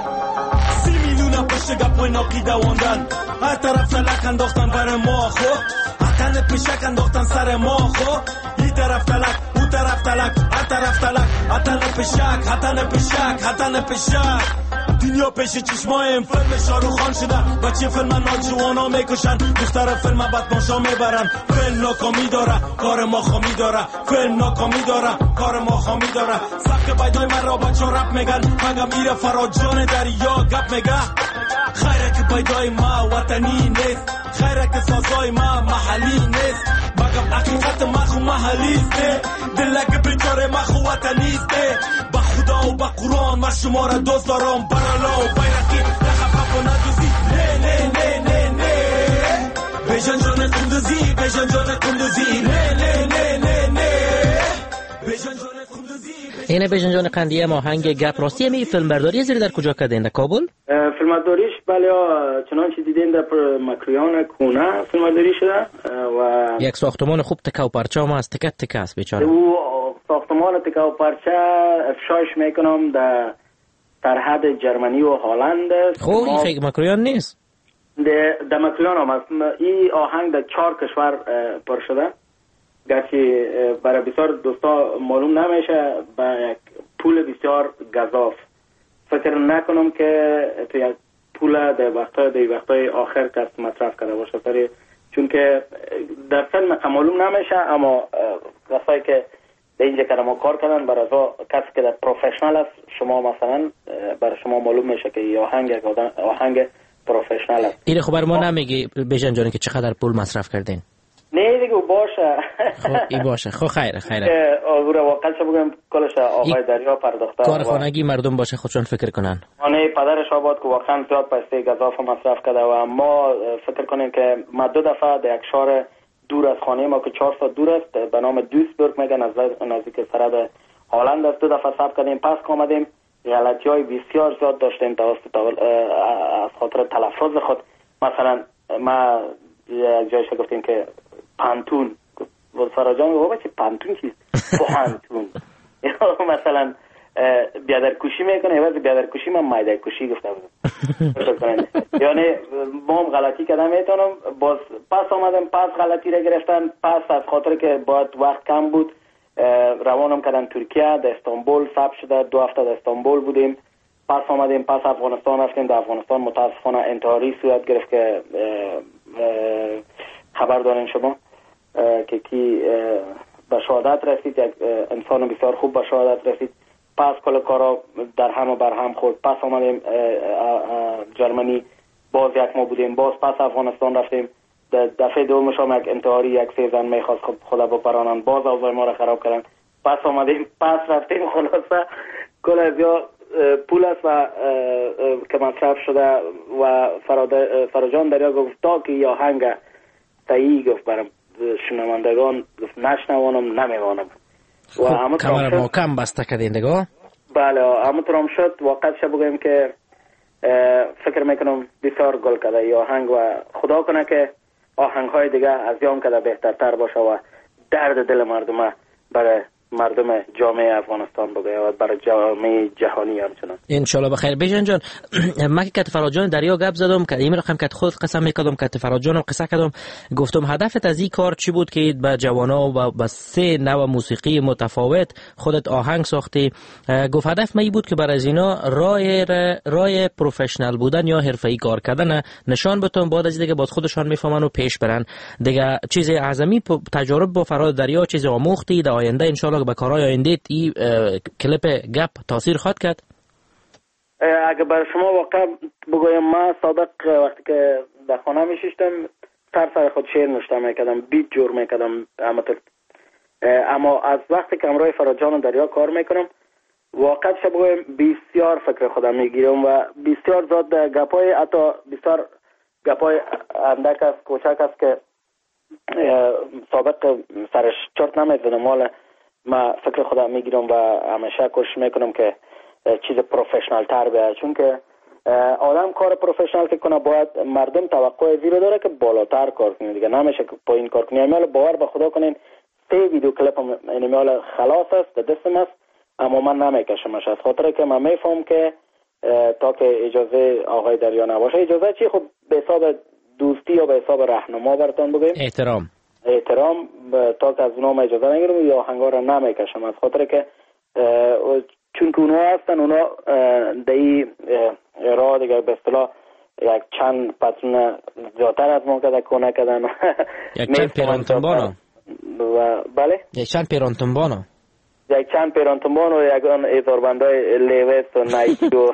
سی میلیون پشت گپای ناقی دواندن. هر طرف سلک انداختن بر ما خو، حتن پشک انداختن سر ما خو. این طرف تلک، اون طرف تلک، هر طرف تلک. حتن پشک، حتن پشک، حتن پشک. دنیا پیش چشمایم فیلم شاروخ خان شده. بچه فیلم ناجوانا میکشن، دختر فیلم بدماشا میبرن. فیلم ناکامی داره، کار ما خامی داره. فیلم ناکامی داره، کار ما خامی داره. سبک بیدای من را بچه رپ میگن، مگم میره فراجان دریا گپ میگه. خیره که بیدای ما وطنی نیست، خیره که سازای ما محلی نیست. مگم حقیقت ما خو محلی است، دلک بیچاره ما خو وطنی است. با خدا و با قرآن ما شما را دوست دارم. برالا و بیرقی نخب خب و ندوزی. نه نه نه نه نه بیژن جان قندوزی، بیژن جان قندوزی. نه نه نه نه نه بیژن جان قندوزی. اینه بیژن جان قندیه ما هنگ گپ راستی. همی فیلمبرداری زیر در کجا کردین؟ در کابل؟ فیلمبرداریش بله چنانچه دیدین در مکریان کونه فیلمبرداری شده و یک ساختمان خوب تکه و پرچه هم هست، تکه تکه است بیچاره. او ساختمان تکه و پرچه افشایش میکنم در سرحد جرمنی و هلند. خب این خیلی مکریان نیست؟ در مکریان هم هست. این آهنگ در چهار کشور پر شده، گرچه برای بسیار دوستا معلوم نمیشه. با یک پول بسیار گزاف، فکر نکنم که تو یک پول در وقتای در وقتای آخر کس مصرف کرده باشه سری، چون که در فیلم معلوم نمیشه. اما کسایی که در اینجا که ما کار کردن برای کسی که در پروفشنال است، شما مثلا برای شما معلوم میشه که این آهنگ یک آهنگ پروفشنال است. این خبر ما نمیگی بیژن جان که چقدر پول مصرف کردین؟ نه دیگه باشه. خب ای باشه. خب خیره خیره. آوره واقعا چه بگم کلش آقای دریا پرداخته. کار خانگی مردم باشه خودشون فکر کنن. آنه پدرش آباد که واقعا زیاد پسته گزاف مصرف کرده و ما فکر کنیم که ما دو دفعه در یک شهر دور از خانه ما که چهار ساعت دور است به نام دویسبورگ میگن، از نزدیک سرحد هلند است، دو دفعه صبر کردیم پس آمدیم غلطی های بسیار زیاد داشتیم توسط از خاطر تلفظ خود. مثلا ما یک جایش گفتیم که پانتون، فراجان گفت بچه پانتون چیست؟ پانتون. مثلا بیادرکشی میکنه، عوض بیادرکشی من مایدرکشی گفته بودم. یعنی ما هم غلطی کردم میتونم، باز پس آمدم پس غلطی را گرفتن، پس از خاطر که باید وقت کم بود روانم کردن ترکیه، در استانبول ثبت شده، دو هفته در استانبول بودیم. پس آمدیم پس افغانستان رفتیم، در افغانستان متاسفانه انتحاری صورت گرفت که خبر دارین شما که کی به شهادت رسید، یک انسان بسیار خوب به شهادت رسید. پس کل کارا در هم و بر هم خورد. پس آمدیم جرمنی، باز یک ما بودیم، باز پس افغانستان رفتیم. دفعه دومش هم یک انتحاری یک سیزن میخواست خدا بپرانن، باز اوضاع ما را خراب کردن. پس آمدیم پس رفتیم. خلاصه کل از یا پول است و که مصرف شده و فراجان دریا گفت تا که یا هنگ تایی گفت برم شنوندگان گفت نشنوانم نمیوانم. خب کمر محکم بسته کردین دیگه؟ بله همونطور هم شد. واقعا شد بگویم که فکر میکنم بسیار گل کرده یا آهنگ و خدا کنه که آهنگ های دیگه از یام کرده بهترتر باشه و درد دل مردمه برای مردم جامعه افغانستان بگه و برای جامعه جهانی همچنان انشالله بخیر. بیژن جان من که کت فراجان دریا گپ زدم که این رقم کت خود قسم میکردم کت فراجانم قصه کردم، گفتم هدفت از این کار چی بود که به جوانا و به سه نوع موسیقی متفاوت خودت آهنگ ساختی؟ گفت هدف من بود که برای اینا رای رای پروفشنال بودن یا حرفه‌ای کار کردن نشان بدم، بعد از دیگه بعد خودشان میفهمن و پیش برن دیگه. چیز اعظمی تجارب با فراد دریا، چیز آموختی در آینده انشالله به کارهای آینده این کلیپ گپ تاثیر خواهد کرد؟ اگه برای شما واقعا بگویم ما سابق وقتی که در خانه میشیشتم سر سر خود شعر نوشته میکردم، بیت جور میکردم، اما از وقتی که امروی فراجان دریا کار میکنم واقعا شب بگویم بسیار فکر خودم میگیرم و بسیار زاد گپای حتی بسیار گپای اندک است کوچک است که سابق سرش چرت نمیزنم، حالا ما فکر خودم میگیرم و همیشه کوشش میکنم که چیز پروفشنال تر بیاد، چون که آدم کار پروفشنال که کنه باید مردم توقع زیرو داره که بالاتر کار کنه دیگه، نمیشه که پایین کار کنه. امیال باور به خدا کنین سه ویدیو کلیپ امیال خلاص است دستم است اما من نمیکشمش از خاطر که من میفهم که تا که اجازه آقای دریا نباشه. اجازه چی؟ خب به حساب دوستی یا به حساب راهنما براتون بگیم احترام احترام تا که از اونا اجازه نگیرم یا آهنگا رو نمیکشم از خاطر که چون که اونا هستن اونا دایی راه دیگه به اصطلاح یک چند پتون زیادتر از ما کده کنه کدن یک چند پیرانتنبانو و بله یک چند پیرانتنبانو یک چند پیرانتنبانو و یک آن ایزاربندهای لیوست و نایکی و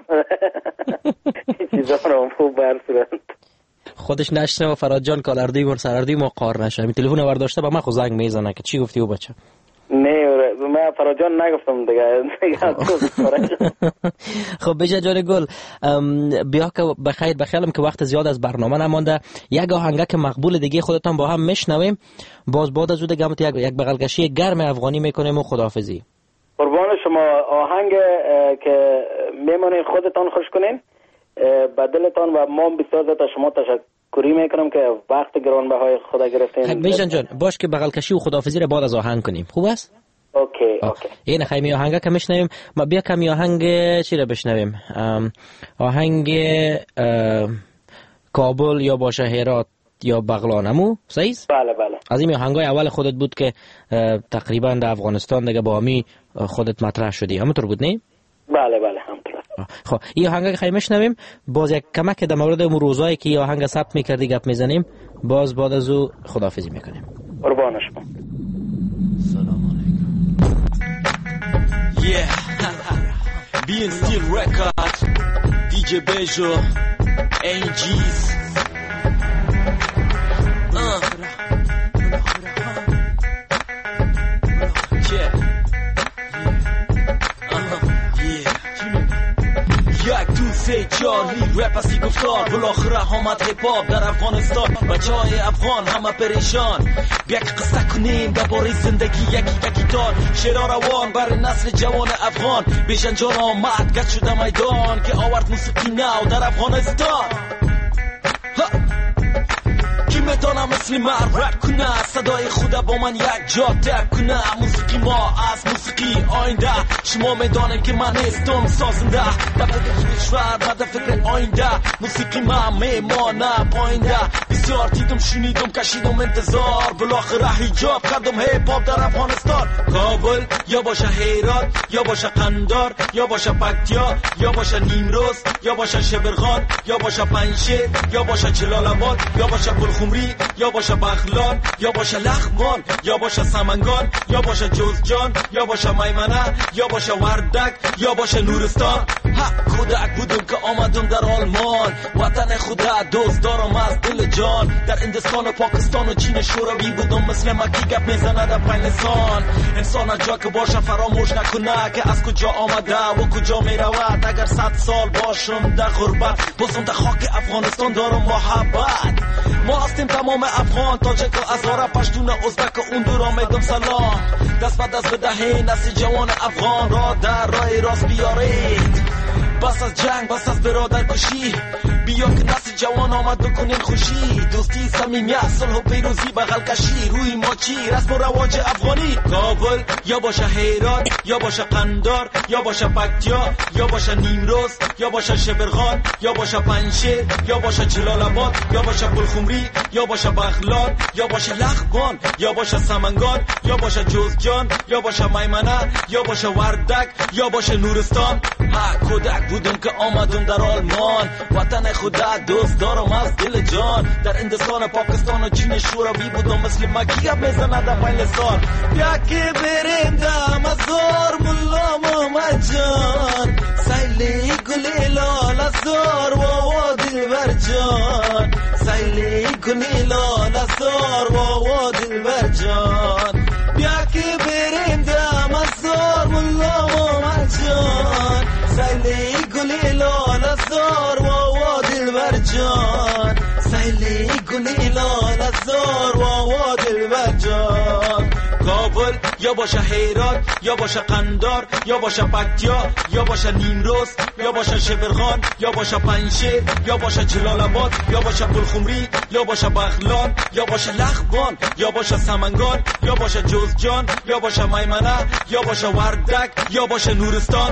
چیزا رو خوب برسورند خودش نشنه و فراد جان کالاردی ور سراردی ما قار نشه. می تلفن ورداشته با من خو زنگ میزنه که چی گفتی او بچه؟ نه من فراد جان نگفتم دیگه. خب بیژن جان گل بیا که بخیر بخیالم که وقت زیاد از برنامه نمانده، یک آهنگک مقبول دیگه خودتان با هم میشنویم، باز بعد از اون دیگه یک یک بغلکشی گرم افغانی میکنیم و خداحافظی. قربان شما. آهنگ که میمونین خودتان خوش کنین با دلتان و ما بسیار زیاد شما تشکری میکنم که وقت گرانبهای خدا گرفتین. بیژن جان باش که بغلکشی و خداحافظی رو بعد از آهنگ کنیم، خوب است؟ اوکی اوکی. این خیلی آهنگ که میشنویم ما بیا کمی آهنگ چی رو بشنویم؟ آهنگ کابل یا باشه هرات یا بغلانمو سیز؟ بله بله. از این آهنگای اول خودت بود که تقریبا در افغانستان دیگه با همی خودت مطرح شدی، همونطور بود نه؟ بله بله همونطور. خب این آهنگ خیلی میشنویم، باز یک کمک در مورد اون روزایی که این آهنگ ثبت میکردی گپ میزنیم، باز بعد از او خداحافظی میکنیم. قربان شما. Yeah, being still record, دی جی Bejo, A Gs. Uh. Yeah. Uh-huh. Yeah. یک دو سه چهار لیگ رپ اسی گفتار بالاخره آمد هیپ هاپ در افغانستان بچه های افغان همه پریشان بیا که قصه کنیم درباره زندگی یکی یکی تان شعرها روان بر نسل جوان افغان بیژن جان آمد گشت شده میدان که آورد موسیقی نو در افغانستان کی میتونه مثل من رپ کنه صدای خدا با من یک جا تپ کنه موسیقی ما از موسیقی آینده شما میدانیم که من نیستم سازنده در فکر کشور و در فکر آینده موسیقی ما میمانه پاینده بسیار دیدم شنیدم کشیدم انتظار بالاخره حجاب کردم هیپ هاپ در افغانستان کابل یا باشه هرات یا باشه قندار یا باشه پکتیا یا باشه نیمروز یا باشه شبرغان یا باشه پنجشیر یا باشه جلال آباد یا باشه بلخمری یا باشه بغلان یا باشه لخمان یا باشه سمنگان یا باشه جوزجان یا باشه میمنه یا باشه وردک یا باشه نورستان ها کودک بودم که آمدم در آلمان وطن خدا دوست دارم از دل جان در هندوستان و پاکستان و چین شوروی بودم مثل مکی گپ میزنه در پنج لسان انسان جا که باشه فراموش نکنه که از کجا آمده و کجا میرود اگر صد سال باشم در غربت بازم در خاک افغانستان دارم محبت ما هستیم تمام افغان تاجک و هزاره پشتون ازبک و اندورا میگم سلام دست به دست بدهین نسل جوان افغان را در راه راست بیارید بس از جنگ بس از برادر کشی بیا که نسل جوان آمد بکنین خوشی دوستی صمیمیت صلح و پیروزی بغل کشی روی ما چی رسم و رواج افغانی کابل یا باشه هرات یا باشه قندار یا باشه پکتیا یا باشه نیمروز یا باشه شبرغان یا باشه پنجشیر یا باشه جلال آباد یا باشه بلخمری یا باشه بغلان یا باشه لخمان یا باشه سمنگان یا باشه جوزجان یا باشه میمنه یا باشه وردک یا باشه نورستان ها کودک بودم که آمدم در آلمان وطن خدا دوست دارم از دل جان در هندوستان پاکستان و چین شوروی بودم مثل مکی گپ میزنه در پنج لسان بیا که بریم در مزار ملا محمد جان سیلی گلی لال ازار و و دلبر جان سیلی گلی لال ازار و و دلبر جان بیا که بریم در مزار ملا محمد جان سیلی گلی لال ازار و و دلبر جان سیلی گلی لال ازار و و دلبر جان کابل یا باشه هرات یا باشه قندار یا باشه پکتیا یا باشه نیمروز یا باشه شبرغان یا باشه پنجشیر یا باشه جلال آباد یا باشه بلخمری یا باشه بغلان یا باشه لخمان یا باشه سمنگان یا باشه جوزجان یا باشه میمنه یا باشه وردک یا باشه نورستان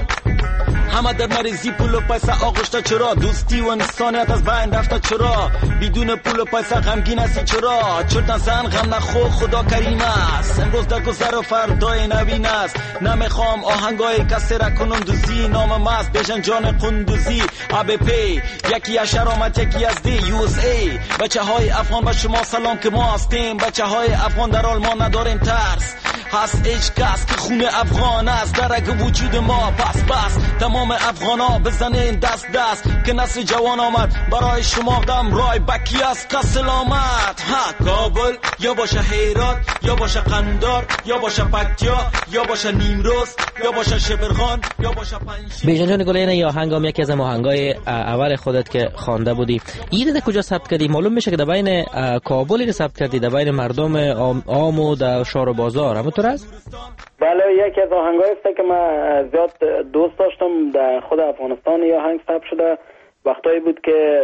همه در مریضی پول و پیسه آغشته چرا دوستی و انسانیت از بین رفته چرا بدون پول و پیسه غمگین هستی چرا چرت نزن غم نخور خدا کریم است امروز در گذر و فردای نوین است نمیخوام آهنگای کسی را کنم دوزی نام ماست بیژن جان قندوزی اب پی یکی اشر آمد یکی از دی یو اس ای بچه های افغان به شما سلام که ما هستیم بچه های افغان در آلمان نداریم ترس هست هیچ کس که خون افغان است در رگ وجود ما پس پس تمام افغان ها بزنین دست دست که نسل جوان آمد برای شما دم رای بکی است که سلامت ها کابل یا باشه هرات یا باشه قندار یا باشه پکتیا یا باشه نیمروز یا باشه شبرغان یا باشه پنجشیر بیژن جان گل این آهنگام یکی از آهنگای اول خودت که خوانده بودی ایده کجا ثبت کردی معلوم میشه که در بین کابل ثبت کردی در بین مردم عام و در شهر و بازار همونطور است بله یکی از آهنگایی است که من زیاد دوست داشتم در خود افغانستان یا آهنگ ثبت شده وقتایی بود که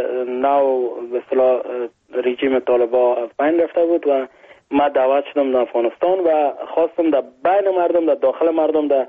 نو به اصطلاح رژیم طالبان از بین رفته بود و من دعوت شدم در افغانستان و خواستم در بین مردم در داخل مردم در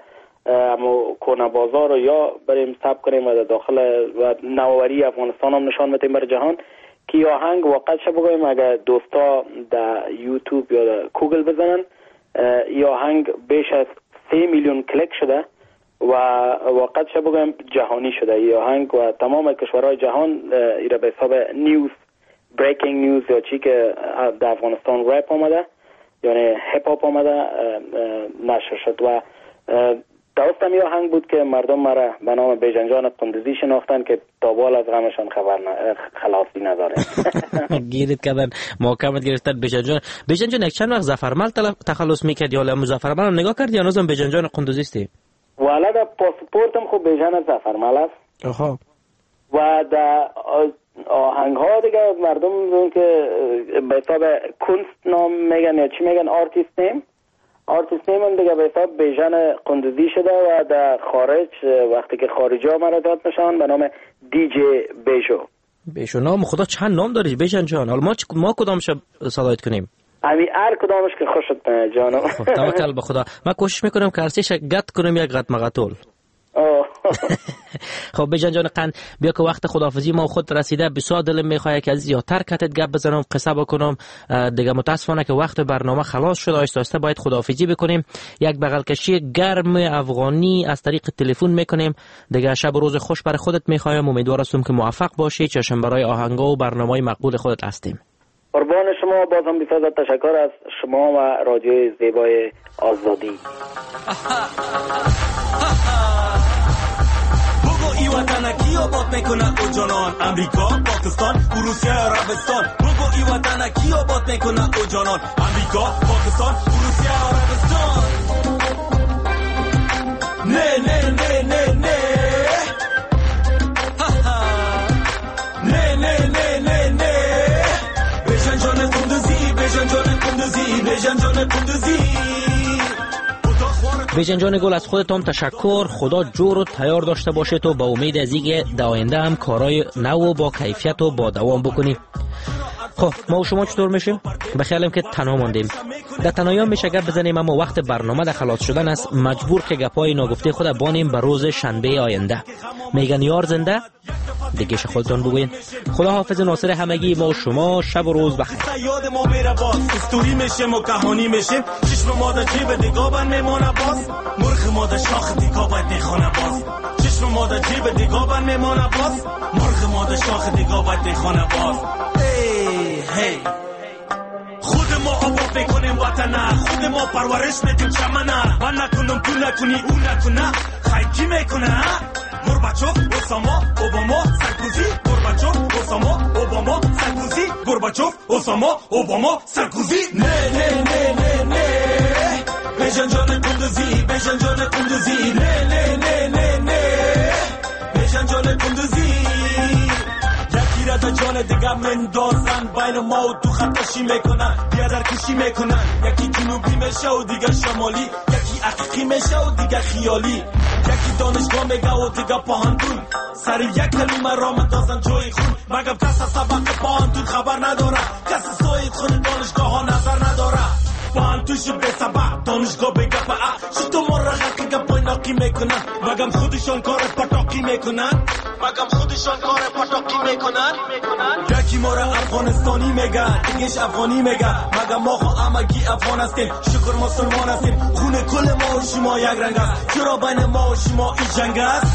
امو کونه بازار رو یا بریم ثبت کنیم و در داخل و نوآوری افغانستان هم نشان بدیم بر جهان که آهنگ واقعا چه بگویم اگر دوستا در یوتیوب یا در گوگل بزنن این آهنگ بیش از سه میلیون کلیک شده و واقعا چه بگویم جهانی شده این آهنگ و تمام کشورهای جهان ایره به حساب نیوز بریکینگ نیوز یا چی که در افغانستان رپ آمده یعنی هیپ هاپ آمده نشر شد و درستم این آهنگ بود که مردم مرا به نام بیژن جان قندوزی شناختن که تا بال از غمشان خبر ن... خلاصی نداره گیرید کردن محکمت گرفتن بیژن جان بیژن جان یک چند وقت ظفرمل تخلص میکرد یا مظفرمل هم نگاه کردی یا نازم بیژن جان قندوزی استی والا در پاسپورتم خوب بیژن ظفرمل است آها و در آهنگ ها دیگه مردم میگن که به حساب کنست نام میگن یا چی میگن، آرتیست نیم آرتیست نیم هم دیگه به حساب بیژن قندوزی شده و در خارج وقتی که خارجی ها مراتبات میشن به نام دی جی بیشو. بیشو نام خدا چند نام داری بیژن جان؟ حالا ما ما کدامش صدایت کنیم؟ امی هر کدامش که خوشت جانم. توکل به خدا. من کوشش میکنم که ارسیش گت کنم یک قط مقتول. خب بیژن جان قند بیا که وقت خداحافظی ما خود رسیده. بسیار دلم میخواد که از زیادتر کتت گپ بزنم، قصه بکنم دیگه. متاسفانه که وقت برنامه خلاص شد، آهسته آهسته باید خداحافظی بکنیم. یک بغل کشی گرم افغانی از طریق تلفن میکنیم دیگه. شب و روز خوش برای خودت میخوایم. امیدوارم که موفق باشی. چشم برای آهنگا و برنامه‌های مقبول خودت هستیم. قربان شما. بازم بسیار تشکر از شما و رادیوی زیبای آزادی. ای وطن کی آباد میکنه او جانان؟ امریکا، پاکستان، روسیه، عربستان. بگو ای وطن کی آباد میکنه او جانان؟ امریکا، پاکستان، روسیه، عربستان. نه نه نه نه نه نه نه نه نه نه بیژن جان قندوزی، بیژن جان قندوزی، بیژن جان قندوزی. بیژن جان گل از خودتون تشکر. خدا جور و تیار داشته باشه تو با امید از اینکه در آینده هم کارهای نو با کیفیت و با دوام بکنی. خب ما و شما چطور میشیم؟ بخیالم که تنها ماندیم. در تنهایی میشه گپ بزنیم، اما وقت برنامه در خلاص شدن است. مجبور که گپای ناگفته خود بانیم به روز شنبه آینده. میگن یار زنده دیگه خودتون بگوین. خدا حافظ ناصر همگی ما و شما. شب و روز بخیر. یاد ما میره باز استوری میشه و کهانی میشه. چشم ما در جیب دیگه بند میمونه باز. مرغ ما در شاخ دیگه باید میخونه باز. چشم ما در جیب دیگه بند میمونه باز. مرغ ما در شاخ دیگه باید میخونه باز. هی هی خود ما آباد میکنیم وطنه، خود ما پرورش میدیم چمنه. من نکنم تو نکنی او نکنه، خیلی میکنه. گورباچوف، اوساما، اوباما، سرکوزی. گورباچوف، اوساما، اوباما، سرکوزی. گورباچوف، اوساما، اوباما، سرکوزی. نه نه نه نه نه بیژن جان قندوزی، بیژن جان قندوزی. نه نه نه نه نه بیژن جان قندوزی. یکی را در جان دیگه مندازن، بین ما و تو خطشی میکنن، بیادر کشی میکنن. یکی جنوبی میشه و دیگه شمالی، یکی حقیقی میشه و دیگه خیالی. یکی دانشگاه میگه و دیگه پاهندون، سر یک کلمه را مندازن جای خون. مگم کس از سبق پاهندون خبر نداره، کس سوید خون دانشگاه ها نظر نداره. پاهندونش به سبق دانشگاه بگه پا شتو ما را حقی گپای ناقی میکنن. مگم خودشان کار پتاقی میکنن، مگم خودشان کار پتاقی میکنن. یکی ما را افغانستانی میگن، دیگهش افغانی میگن. مگم ما خو همگی افغان هستیم، شکر مسلمان هستیم. خون کل ما و شما یک رنگ است، چرا بین ما و شما این جنگ است؟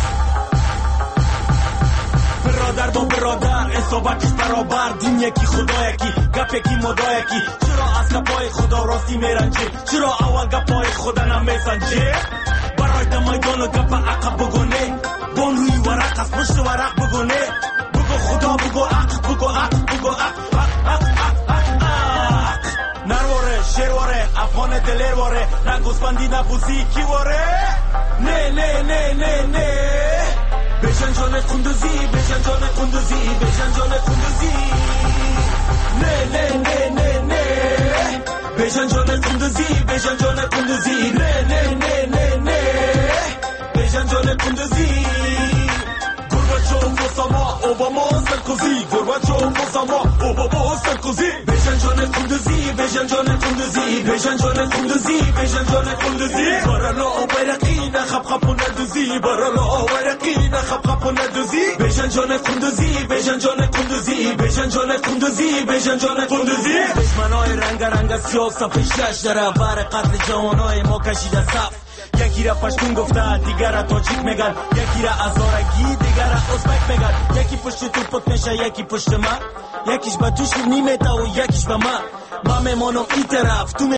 برادر با برادر اصابتش برابر، دین یکی خدا یکی، گپ یکی مدا یکی. چرا از گپای خدا راستی میرنجی؟ چرا اول گپای خدا نمیسنجی؟ برای در میدان و گپ عقب بگونه، بان روی ورق از پشت ورق بگونه. بگو خدا بگو عقب، بگو عقب، بگو عقب، عقب، عقب، عقب. نرواره شیرواره افغان دلیرواره، نه گوسفندی نه بوزی کی واره. نه نه نه نه نه بیژن جان قندوزی، بیژن جان قندوزی، بیژن جان قندوزی. نه نه نه نه نه بیژن جان قندوزی، بیژن جان قندوزی. نه نه نه نه نه بیژن جان قندوزی. گورباچوف، اوساما، اوباما، سرکوزی. گورباچوف، اوساما، اوباما، سرکوزی. بیژن جان قندوزی، بیژن جان قندوزی، بیژن جان قندوزی، بیژن جان قندوزی. برالا بیرقی نخب خب ندوزی، برالا بیرقی نخب خب ندوزی. بیژن جان قندوزی، بیژن جان قندوزی، بیژن جان قندوزی، بیژن جان قندوزی. دشمنای رنگ رنگ سیاه صفش داره، بر قتل جوانای ما کشیده صف. یکی را پشتون گفته، دیگر را تاجیک میگن. یکی را ازارگی، دیگر را ازبک میگن. یکی پشت تو پت میشه، یکی پشت من. یکیش به توش نیمه تا و یکیش به من. من میمانم این طرف، تو